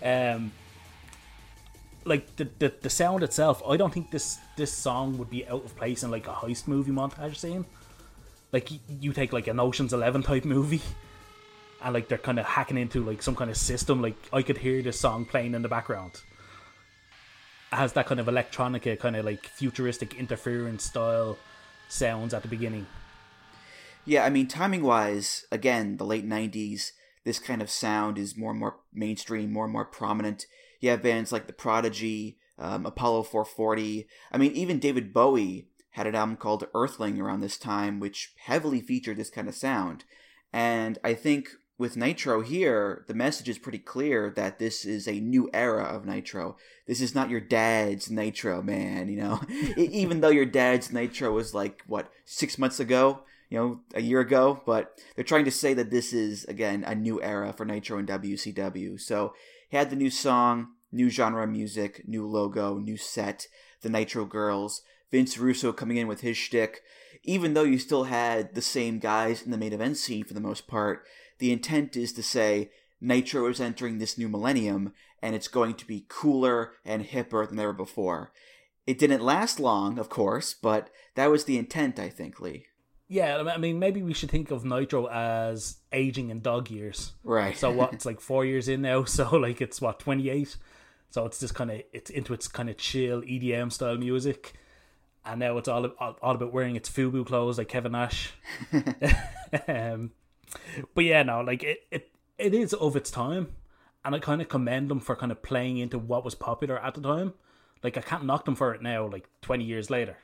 S7: Like the sound itself, I don't think this song would be out of place in like a heist movie montage scene. Like you take like an Ocean's 11 type movie, and like they're kind of hacking into like some kind of system. Like I could hear this song playing in the background. It has that kind of electronica, kind of like futuristic interference style sounds at the beginning.
S6: Yeah, I mean, timing wise, again, the late 90s, this kind of sound is more and more mainstream, more and more prominent. You have bands like The Prodigy, Apollo 440. I mean, even David Bowie had an album called Earthling around this time, which heavily featured this kind of sound. And I think with Nitro here, the message is pretty clear that this is a new era of Nitro. This is not your dad's Nitro, man, Even though your dad's Nitro was like, 6 months ago? A year ago? But they're trying to say that this is, again, a new era for Nitro and WCW. So, he had the new song, new genre of music, new logo, new set, the Nitro Girls, Vince Russo coming in with his shtick. Even though you still had the same guys in the main event scene for the most part, the intent is to say Nitro is entering this new millennium, and it's going to be cooler and hipper than ever before. It didn't last long, of course, but that was the intent, I think, Lee.
S7: Yeah, I mean, maybe we should think of Nitro as aging in dog years.
S6: Right.
S7: So what, it's like 4 years in now, so like it's 28? So it's just kind of, it's into its kind of chill EDM style music. And now it's all about wearing its FUBU clothes like Kevin Nash. But yeah, no, like it is of its time. And I kind of commend them for kind of playing into what was popular at the time. Like I can't knock them for it now, like 20 years later.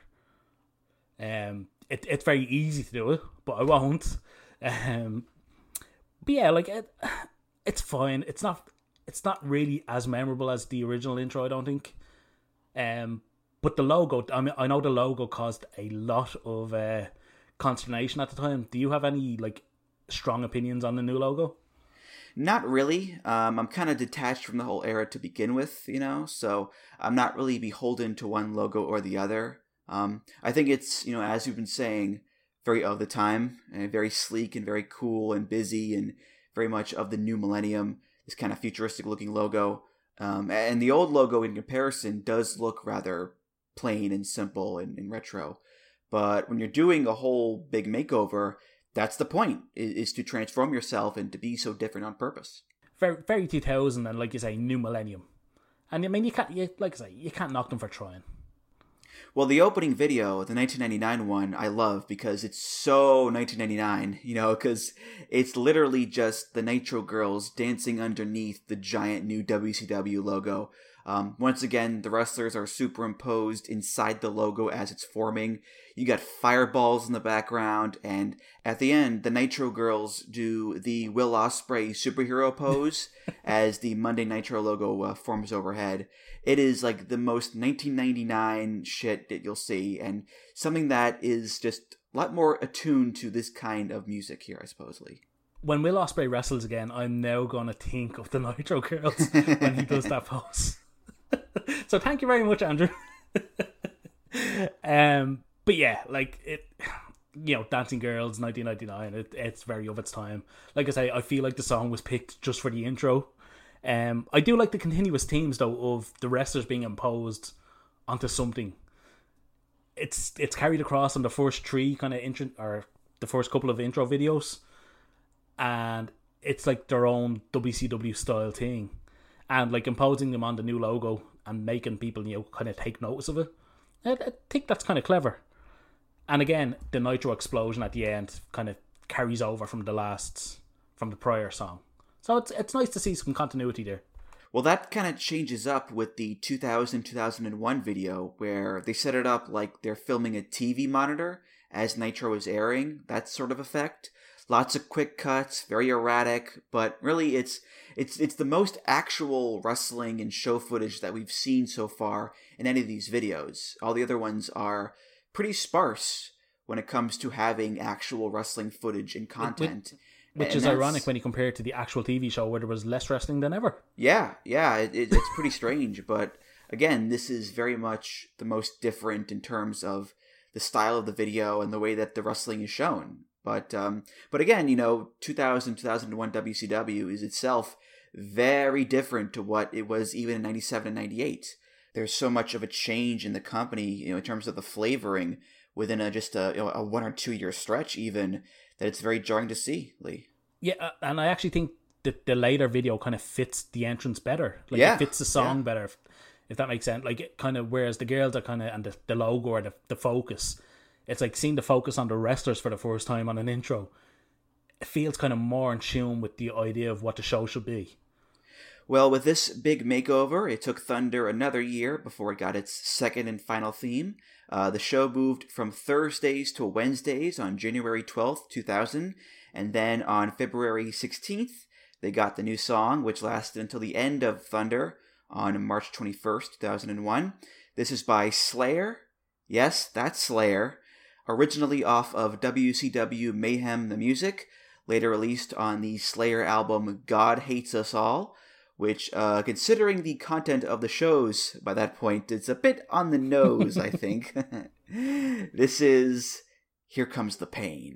S7: It's very easy to do it, but I won't. But yeah, like it's fine. It's not really as memorable as the original intro, I don't think. But the logo, I mean, I know the logo caused a lot of consternation at the time. Do you have any like strong opinions on the new logo?
S6: Not really. I'm kind of detached from the whole era to begin with, so I'm not really beholden to one logo or the other. I think it's, as we've been saying, very of the time, and very sleek and very cool and busy and very much of the new millennium, this kind of futuristic looking logo. And the old logo in comparison does look rather plain and simple and retro. But when you're doing a whole big makeover, that's the point, is to transform yourself and to be so different on purpose.
S7: Very, very 2000 and, like you say, new millennium. And I mean, you can't knock them for trying.
S6: Well, the opening video, the 1999 one, I love because it's so 1999, because it's literally just the Nitro Girls dancing underneath the giant new WCW logo. Once again, the wrestlers are superimposed inside the logo as it's forming. You got fireballs in the background, and at the end, the Nitro girls do the Will Ospreay superhero pose as the Monday Nitro logo forms overhead. It is like the most 1999 shit that you'll see, and something that is just a lot more attuned to this kind of music here, I supposedly.
S7: When Will Ospreay wrestles again, I'm now going to think of the Nitro girls when he does that pose. So thank you very much, Andrew. But yeah, like it, you know, Dancing Girls, 1999. It's very of its time. Like I say, I feel like the song was picked just for the intro. I do like the continuous themes though of the wrestlers being imposed onto something. It's carried across on the first three kind of intro, or the first couple of intro videos, and it's like their own WCW style thing, and like imposing them on the new logo and making people, you know, kind of take notice of it. I think that's kind of clever. And again, the Nitro explosion at the end kind of carries over from the prior song. So it's nice to see some continuity there.
S6: Well, that kind of changes up with the 2000-2001 video, where they set it up like they're filming a TV monitor as Nitro is airing, that sort of effect. Lots of quick cuts, very erratic, but really it's the most actual wrestling and show footage that we've seen so far in any of these videos. All the other ones are pretty sparse when it comes to having actual wrestling footage and content.
S7: Which is ironic when you compare it to the actual TV show where there was less wrestling than ever.
S6: Yeah, it's pretty strange. But again, this is very much the most different in terms of the style of the video and the way that the wrestling is shown. But again, you know, 2000-2001 WCW is itself very different to what it was even in 97 and 98. There's so much of a change in the company, you know, in terms of the flavoring within just a 1 or 2 year stretch even, that it's very jarring to see, Lee.
S7: Yeah, and I actually think that the later video kind of fits the entrance better. Like,
S6: yeah,
S7: it fits the song better, if that makes sense. Like, it kind of, whereas the girls are kind of, and the logo or the focus, it's like seeing the focus on the wrestlers for the first time on an intro. It feels kind of more in tune with the idea of what the show should be.
S6: Well, with this big makeover, it took Thunder another year before it got its second and final theme. The show moved from Thursdays to Wednesdays on January 12th, 2000, and then on February 16th, they got the new song, which lasted until the end of Thunder on March 21st, 2001. This is by Slayer. Yes, that's Slayer. Originally off of WCW Mayhem the Music, later released on the Slayer album God Hates Us All, which, considering the content of the shows by that point, it's a bit on the nose, I think. This is Here Comes the Pain.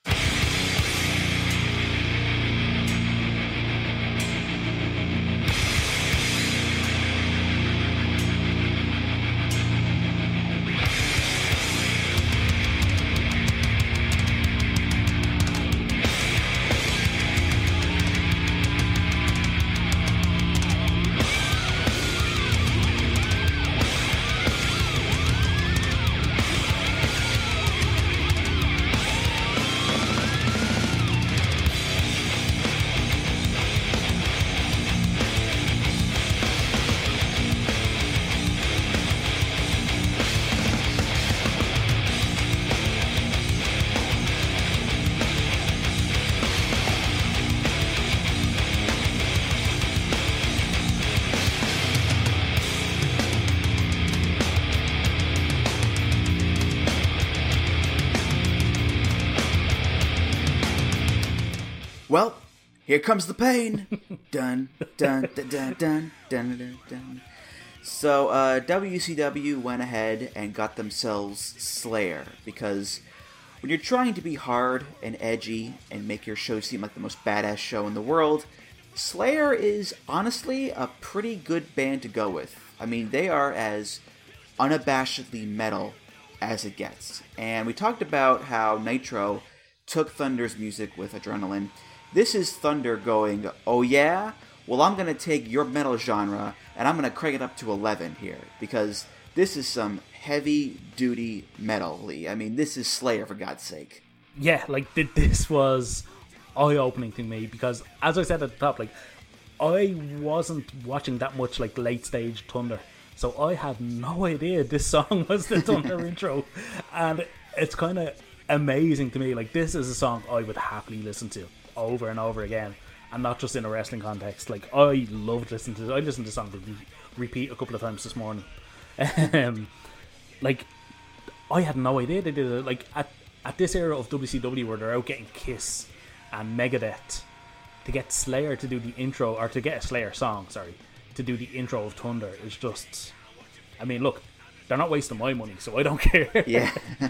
S6: Well, here comes the pain. Dun, dun, dun, dun, dun, dun, dun, dun. So, WCW went ahead and got themselves Slayer, because when you're trying to be hard and edgy and make your show seem like the most badass show in the world, Slayer is honestly a pretty good band to go with. I mean, they are as unabashedly metal as it gets. And we talked about how Nitro took Thunder's music with Adrenaline. This is Thunder going, oh yeah? Well, I'm going to take your metal genre and I'm going to crank it up to 11 here, because this is some heavy-duty metal, Lee. I mean, this is Slayer, for God's sake.
S7: Yeah, like, this was eye-opening to me, because, as I said at the top, like, I wasn't watching that much like late stage Thunder, so I had no idea this song was the Thunder intro, and it's kind of amazing to me. Like, this is a song I would happily listen to over and over again, and not just in a wrestling context. Like, I loved listening to it. I listened to the song to repeat a couple of times this morning. Like, I had no idea they did it. Like, at this era of WCW where they're out getting Kiss and Megadeth, to get Slayer to do the intro, or to get a Slayer song, sorry, to do the intro of Thunder is just, I mean, look, they're not wasting my money, so I don't care.
S6: Yeah.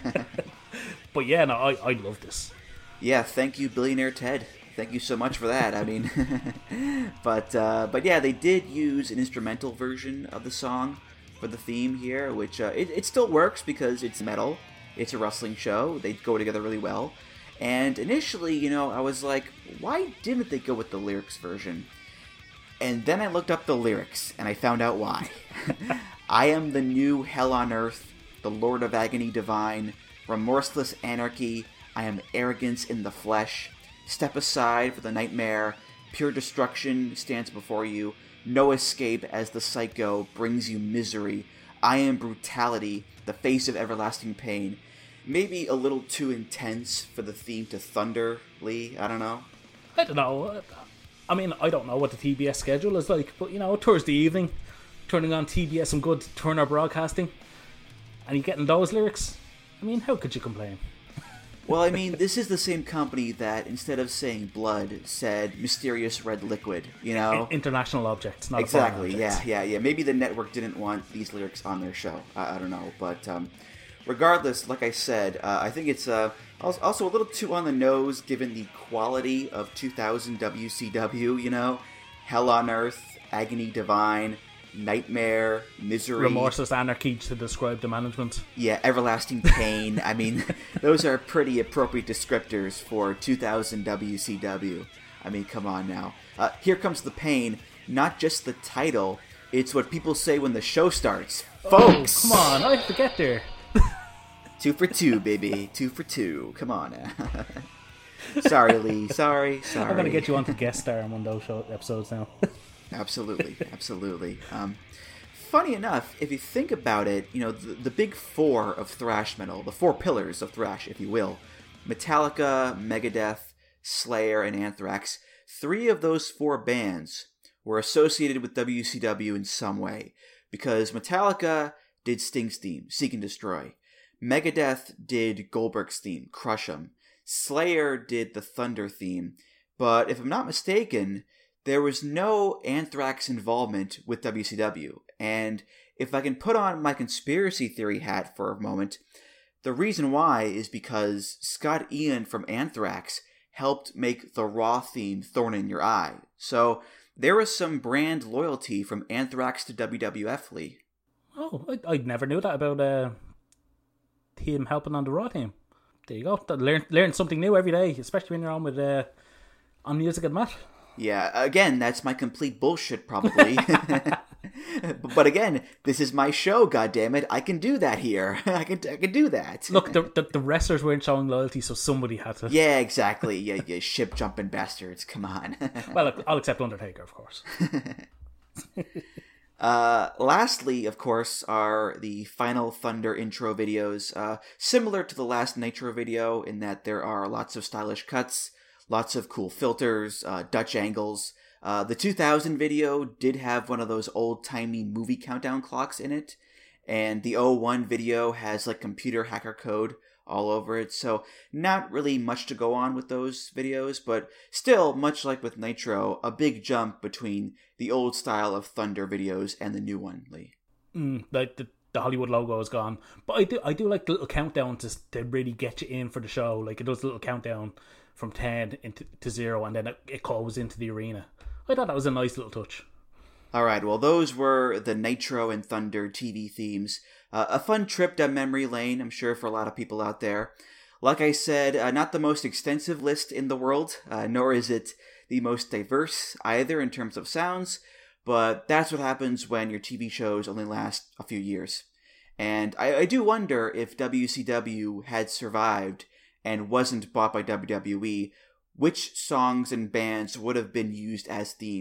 S7: But yeah, no, I love this.
S6: Yeah, thank you, Billionaire Ted. Thank you so much for that. I mean, but yeah, they did use an instrumental version of the song for the theme here, which it still works because it's metal. It's a wrestling show. They go together really well. And initially, you know, I was like, why didn't they go with the lyrics version? And then I looked up the lyrics, and I found out why. I am the new hell on earth, the Lord of agony divine, remorseless anarchy, I am arrogance in the flesh. Step aside for the nightmare, pure destruction stands before you, no escape as the psycho brings you misery. I am brutality, the face of everlasting pain. Maybe a little too intense for the theme to Thunder, Lee, I don't know.
S7: I don't know. I mean, I don't know what the TBS schedule is like, but, you know, Thursday evening, turning on TBS, some good Turner broadcasting, and you're getting those lyrics. I mean, how could you complain?
S6: Well, I mean, this is the same company that, instead of saying blood, said mysterious red liquid, you know?
S7: International objects, not
S6: exactly,
S7: a foreign
S6: yeah. Maybe the network didn't want these lyrics on their show. I don't know, but regardless, like I said, I think it's also a little too on the nose given the quality of 2000 WCW, you know? Hell on Earth, Agony Divine, Nightmare, Misery.
S7: Remorseless anarchy to describe the management.
S6: Yeah, Everlasting Pain. I mean, those are pretty appropriate descriptors for 2000 WCW. I mean, come on now. Here Comes the Pain, not just the title, it's what people say when the show starts. Folks!
S7: Oh, come on, I have to get there.
S6: 2 for 2, baby. 2 for 2. Come on. Sorry, Lee. Sorry.
S7: I'm going to get you on to guest star on one of those show episodes now.
S6: Absolutely. Funny enough, if you think about it, you know, the big four of thrash metal, the four pillars of thrash, if you will, Metallica, Megadeth, Slayer, and Anthrax, 3 of those 4 bands were associated with WCW in some way, because Metallica did Sting's theme, Seek and Destroy. Megadeth did Goldberg's theme, Crush 'Em. Slayer did the Thunder theme, but if I'm not mistaken, there was no Anthrax involvement with WCW, and if I can put on my conspiracy theory hat for a moment, the reason why is because Scott Ian from Anthrax helped make the Raw theme Thorn in Your Eye. So there was some brand loyalty from Anthrax to WWF, Lee.
S7: Oh, I never knew that about him helping on the Raw team. There you go. Learn something new every day, especially when you're on with on Music and Matt.
S6: Yeah, again, that's my complete bullshit, probably. But again, this is my show, goddammit. I can do that here. I can do that.
S7: Look, the wrestlers weren't showing loyalty, so somebody had to.
S6: Yeah, exactly. You ship-jumping bastards. Come on.
S7: Well, look, I'll accept Undertaker, of course.
S6: Lastly, of course, are the Final Thunder intro videos. Similar to the last Nitro video in that there are lots of stylish cuts, lots of cool filters, Dutch angles. The 2000 video did have one of those old-timey movie countdown clocks in it, and the 01 video has like computer hacker code all over it, so not really much to go on with those videos, but still, much like with Nitro, a big jump between the old style of Thunder videos and the new one, Lee.
S7: Like the Hollywood logo is gone, but I do like the little countdown to really get you in for the show. Like, it does a little countdown from 10 to 0, and then it calls into the arena. I thought that was a nice little touch.
S6: Alright, well, those were the Nitro and Thunder TV themes. A fun trip down memory lane, I'm sure, for a lot of people out there. Like I said, not the most extensive list in the world, nor is it the most diverse either in terms of sounds, but that's what happens when your TV shows only last a few years. And I do wonder if WCW had survived and wasn't bought by WWE, which songs and bands would have been used as themes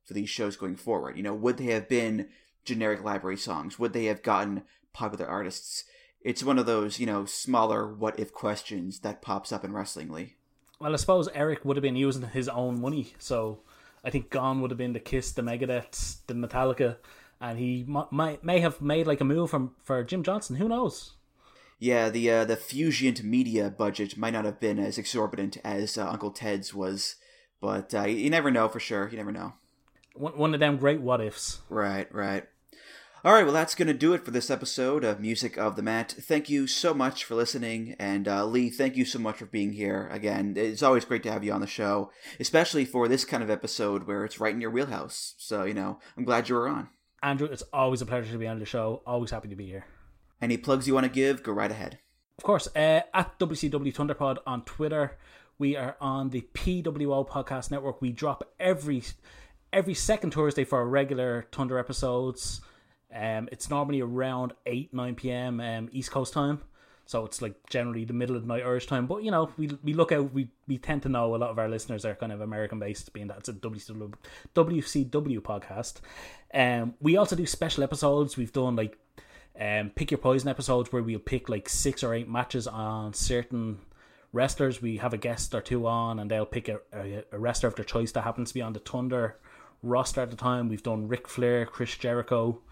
S6: for these shows going forward? You know, would they have been generic library songs? Would they have gotten popular artists? It's one of those, you know, smaller what-if questions that pops up in Wrestling, Lee.
S7: Well, I suppose Eric would have been using his own money, so I think Gone would have been the Kiss, the Megadeth, the Metallica, and he may have made like a move for Jim Johnston. Who knows?
S6: Yeah, the Fusient Media budget might not have been as exorbitant as Uncle Ted's was, but you never know for sure. You never know.
S7: One of them great what-ifs.
S6: Right. All right, well, that's going to do it for this episode of Music of the Mat. Thank you so much for listening, and Lee, thank you so much for being here. Again, it's always great to have you on the show, especially for this kind of episode where it's right in your wheelhouse. So, you know, I'm glad you were on.
S7: Andrew, it's always a pleasure to be on the show. Always happy to be here.
S6: Any plugs you want to give, go right ahead.
S7: Of course, at WCW Thunderpod on Twitter. We are on the PWO Podcast Network. We drop every second Thursday for our regular Thunder episodes. It's normally around 8-9 p.m. East Coast time, so it's like generally the middle of the night Irish time. But you know, we look out. We tend to know a lot of our listeners are kind of American based, being that it's a WCW podcast. We also do special episodes. We've done like Pick Your Poison episodes where we'll pick like 6 or 8 matches on certain wrestlers. We have a guest or two on, and they'll pick a wrestler of their choice that happens to be on the Thunder roster at the time. We've done Ric Flair, Chris Jericho.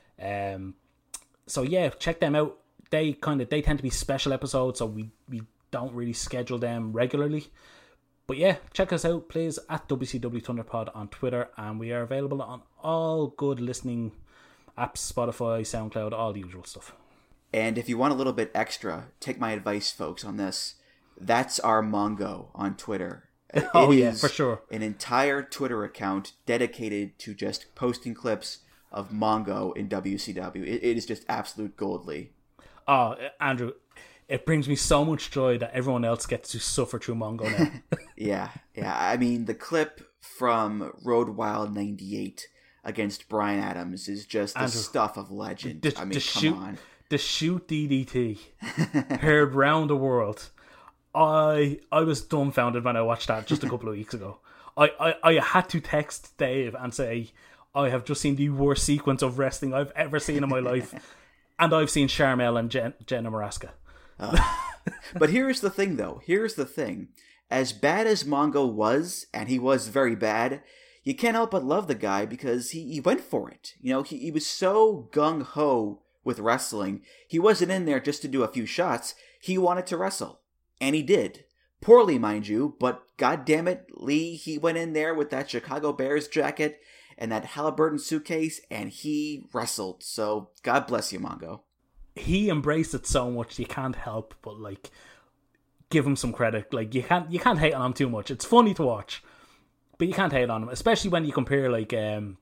S7: So yeah, check them out. They tend to be special episodes, so we don't really schedule them regularly. But yeah, check us out, please, at WCW Thunderpod on Twitter, and we are available on all good listening apps, Spotify, SoundCloud, all the usual stuff.
S6: And if you want a little bit extra, take my advice, folks, on this. That's our Mongo on Twitter.
S7: Yeah, for sure.
S6: An entire Twitter account dedicated to just posting clips of Mongo in WCW. It is just absolute gold, Lee.
S7: Oh, Andrew, it brings me so much joy that everyone else gets to suffer through Mongo now.
S6: Yeah. I mean, the clip from Road Wild 98 against Bryan Adams is just the stuff of legend. Come on.
S7: The shoot DDT heard round the world. I was dumbfounded when I watched that just a couple of weeks ago. I had to text Dave and say, I have just seen the worst sequence of wrestling I've ever seen in my life. And I've seen Sharmell and Jenna Maraska.
S6: But here's the thing, though. Here's the thing. As bad as Mongo was, and he was very bad, you can't help but love the guy because he went for it. You know, he was so gung-ho with wrestling. He wasn't in there just to do a few shots. He wanted to wrestle. And he did. Poorly, mind you, but goddammit, Lee, he went in there with that Chicago Bears jacket and that Halliburton suitcase, and he wrestled. So, God bless you, Mongo.
S7: He embraced it so much, you can't help but, like, give him some credit. Like, you can't hate on him too much. It's funny to watch, but you can't hate on him, especially when you compare, like, I'm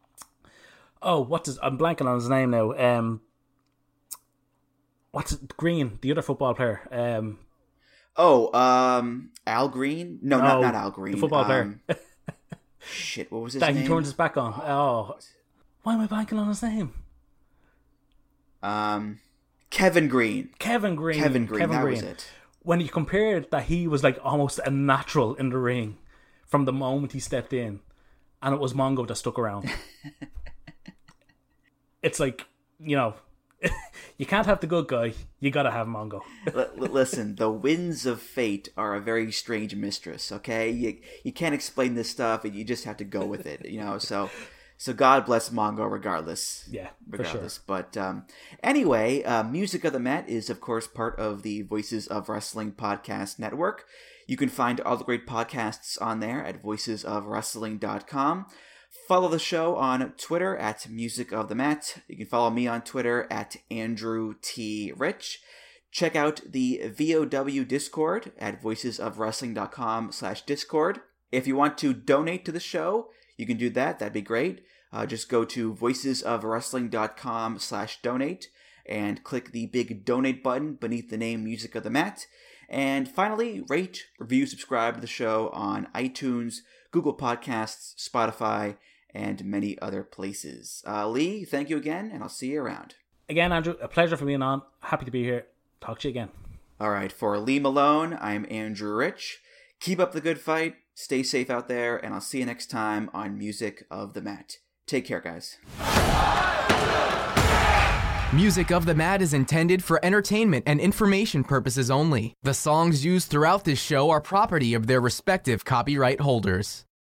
S7: blanking on his name now. Green, the other football player.
S6: Al Green? No, not Al Green.
S7: The football player.
S6: Shit, what was his name?
S7: That he turns his back on. Oh, why am I blanking on his name?
S6: Kevin Green.
S7: Kevin Green,
S6: that was it.
S7: When you compared that, he was like almost a natural in the ring from the moment he stepped in, and it was Mongo that stuck around. It's like, you know, you can't have the good guy, you gotta have Mongo.
S6: Listen, the winds of fate are a very strange mistress, okay? You can't explain this stuff, and you just have to go with it, you know? So God bless Mongo regardless.
S7: Yeah,
S6: regardless.
S7: For sure.
S6: But anyway, Music of the Mat is, of course, part of the Voices of Wrestling Podcast Network. You can find all the great podcasts on there at voicesofwrestling.com. Follow the show on Twitter at Music of the Mat. You can follow me on Twitter at Andrew T. Rich. Check out the VOW Discord at voicesofwrestling.com/Discord. If you want to donate to the show, you can do that. That'd be great. Just go to voicesofwrestling.com/donate and click the big donate button beneath the name Music of the Mat. And finally, rate, review, subscribe to the show on iTunes, Google Podcasts, Spotify, and many other places. Lee, thank you again, and I'll see you around.
S7: Again, Andrew, a pleasure for being on. Happy to be here. Talk to you again.
S6: All right, for Lee Malone, I'm Andrew Rich. Keep up the good fight. Stay safe out there, and I'll see you next time on Music of the Mat. Take care, guys.
S9: Music of the Mat is intended for entertainment and information purposes only. The songs used throughout this show are property of their respective copyright holders.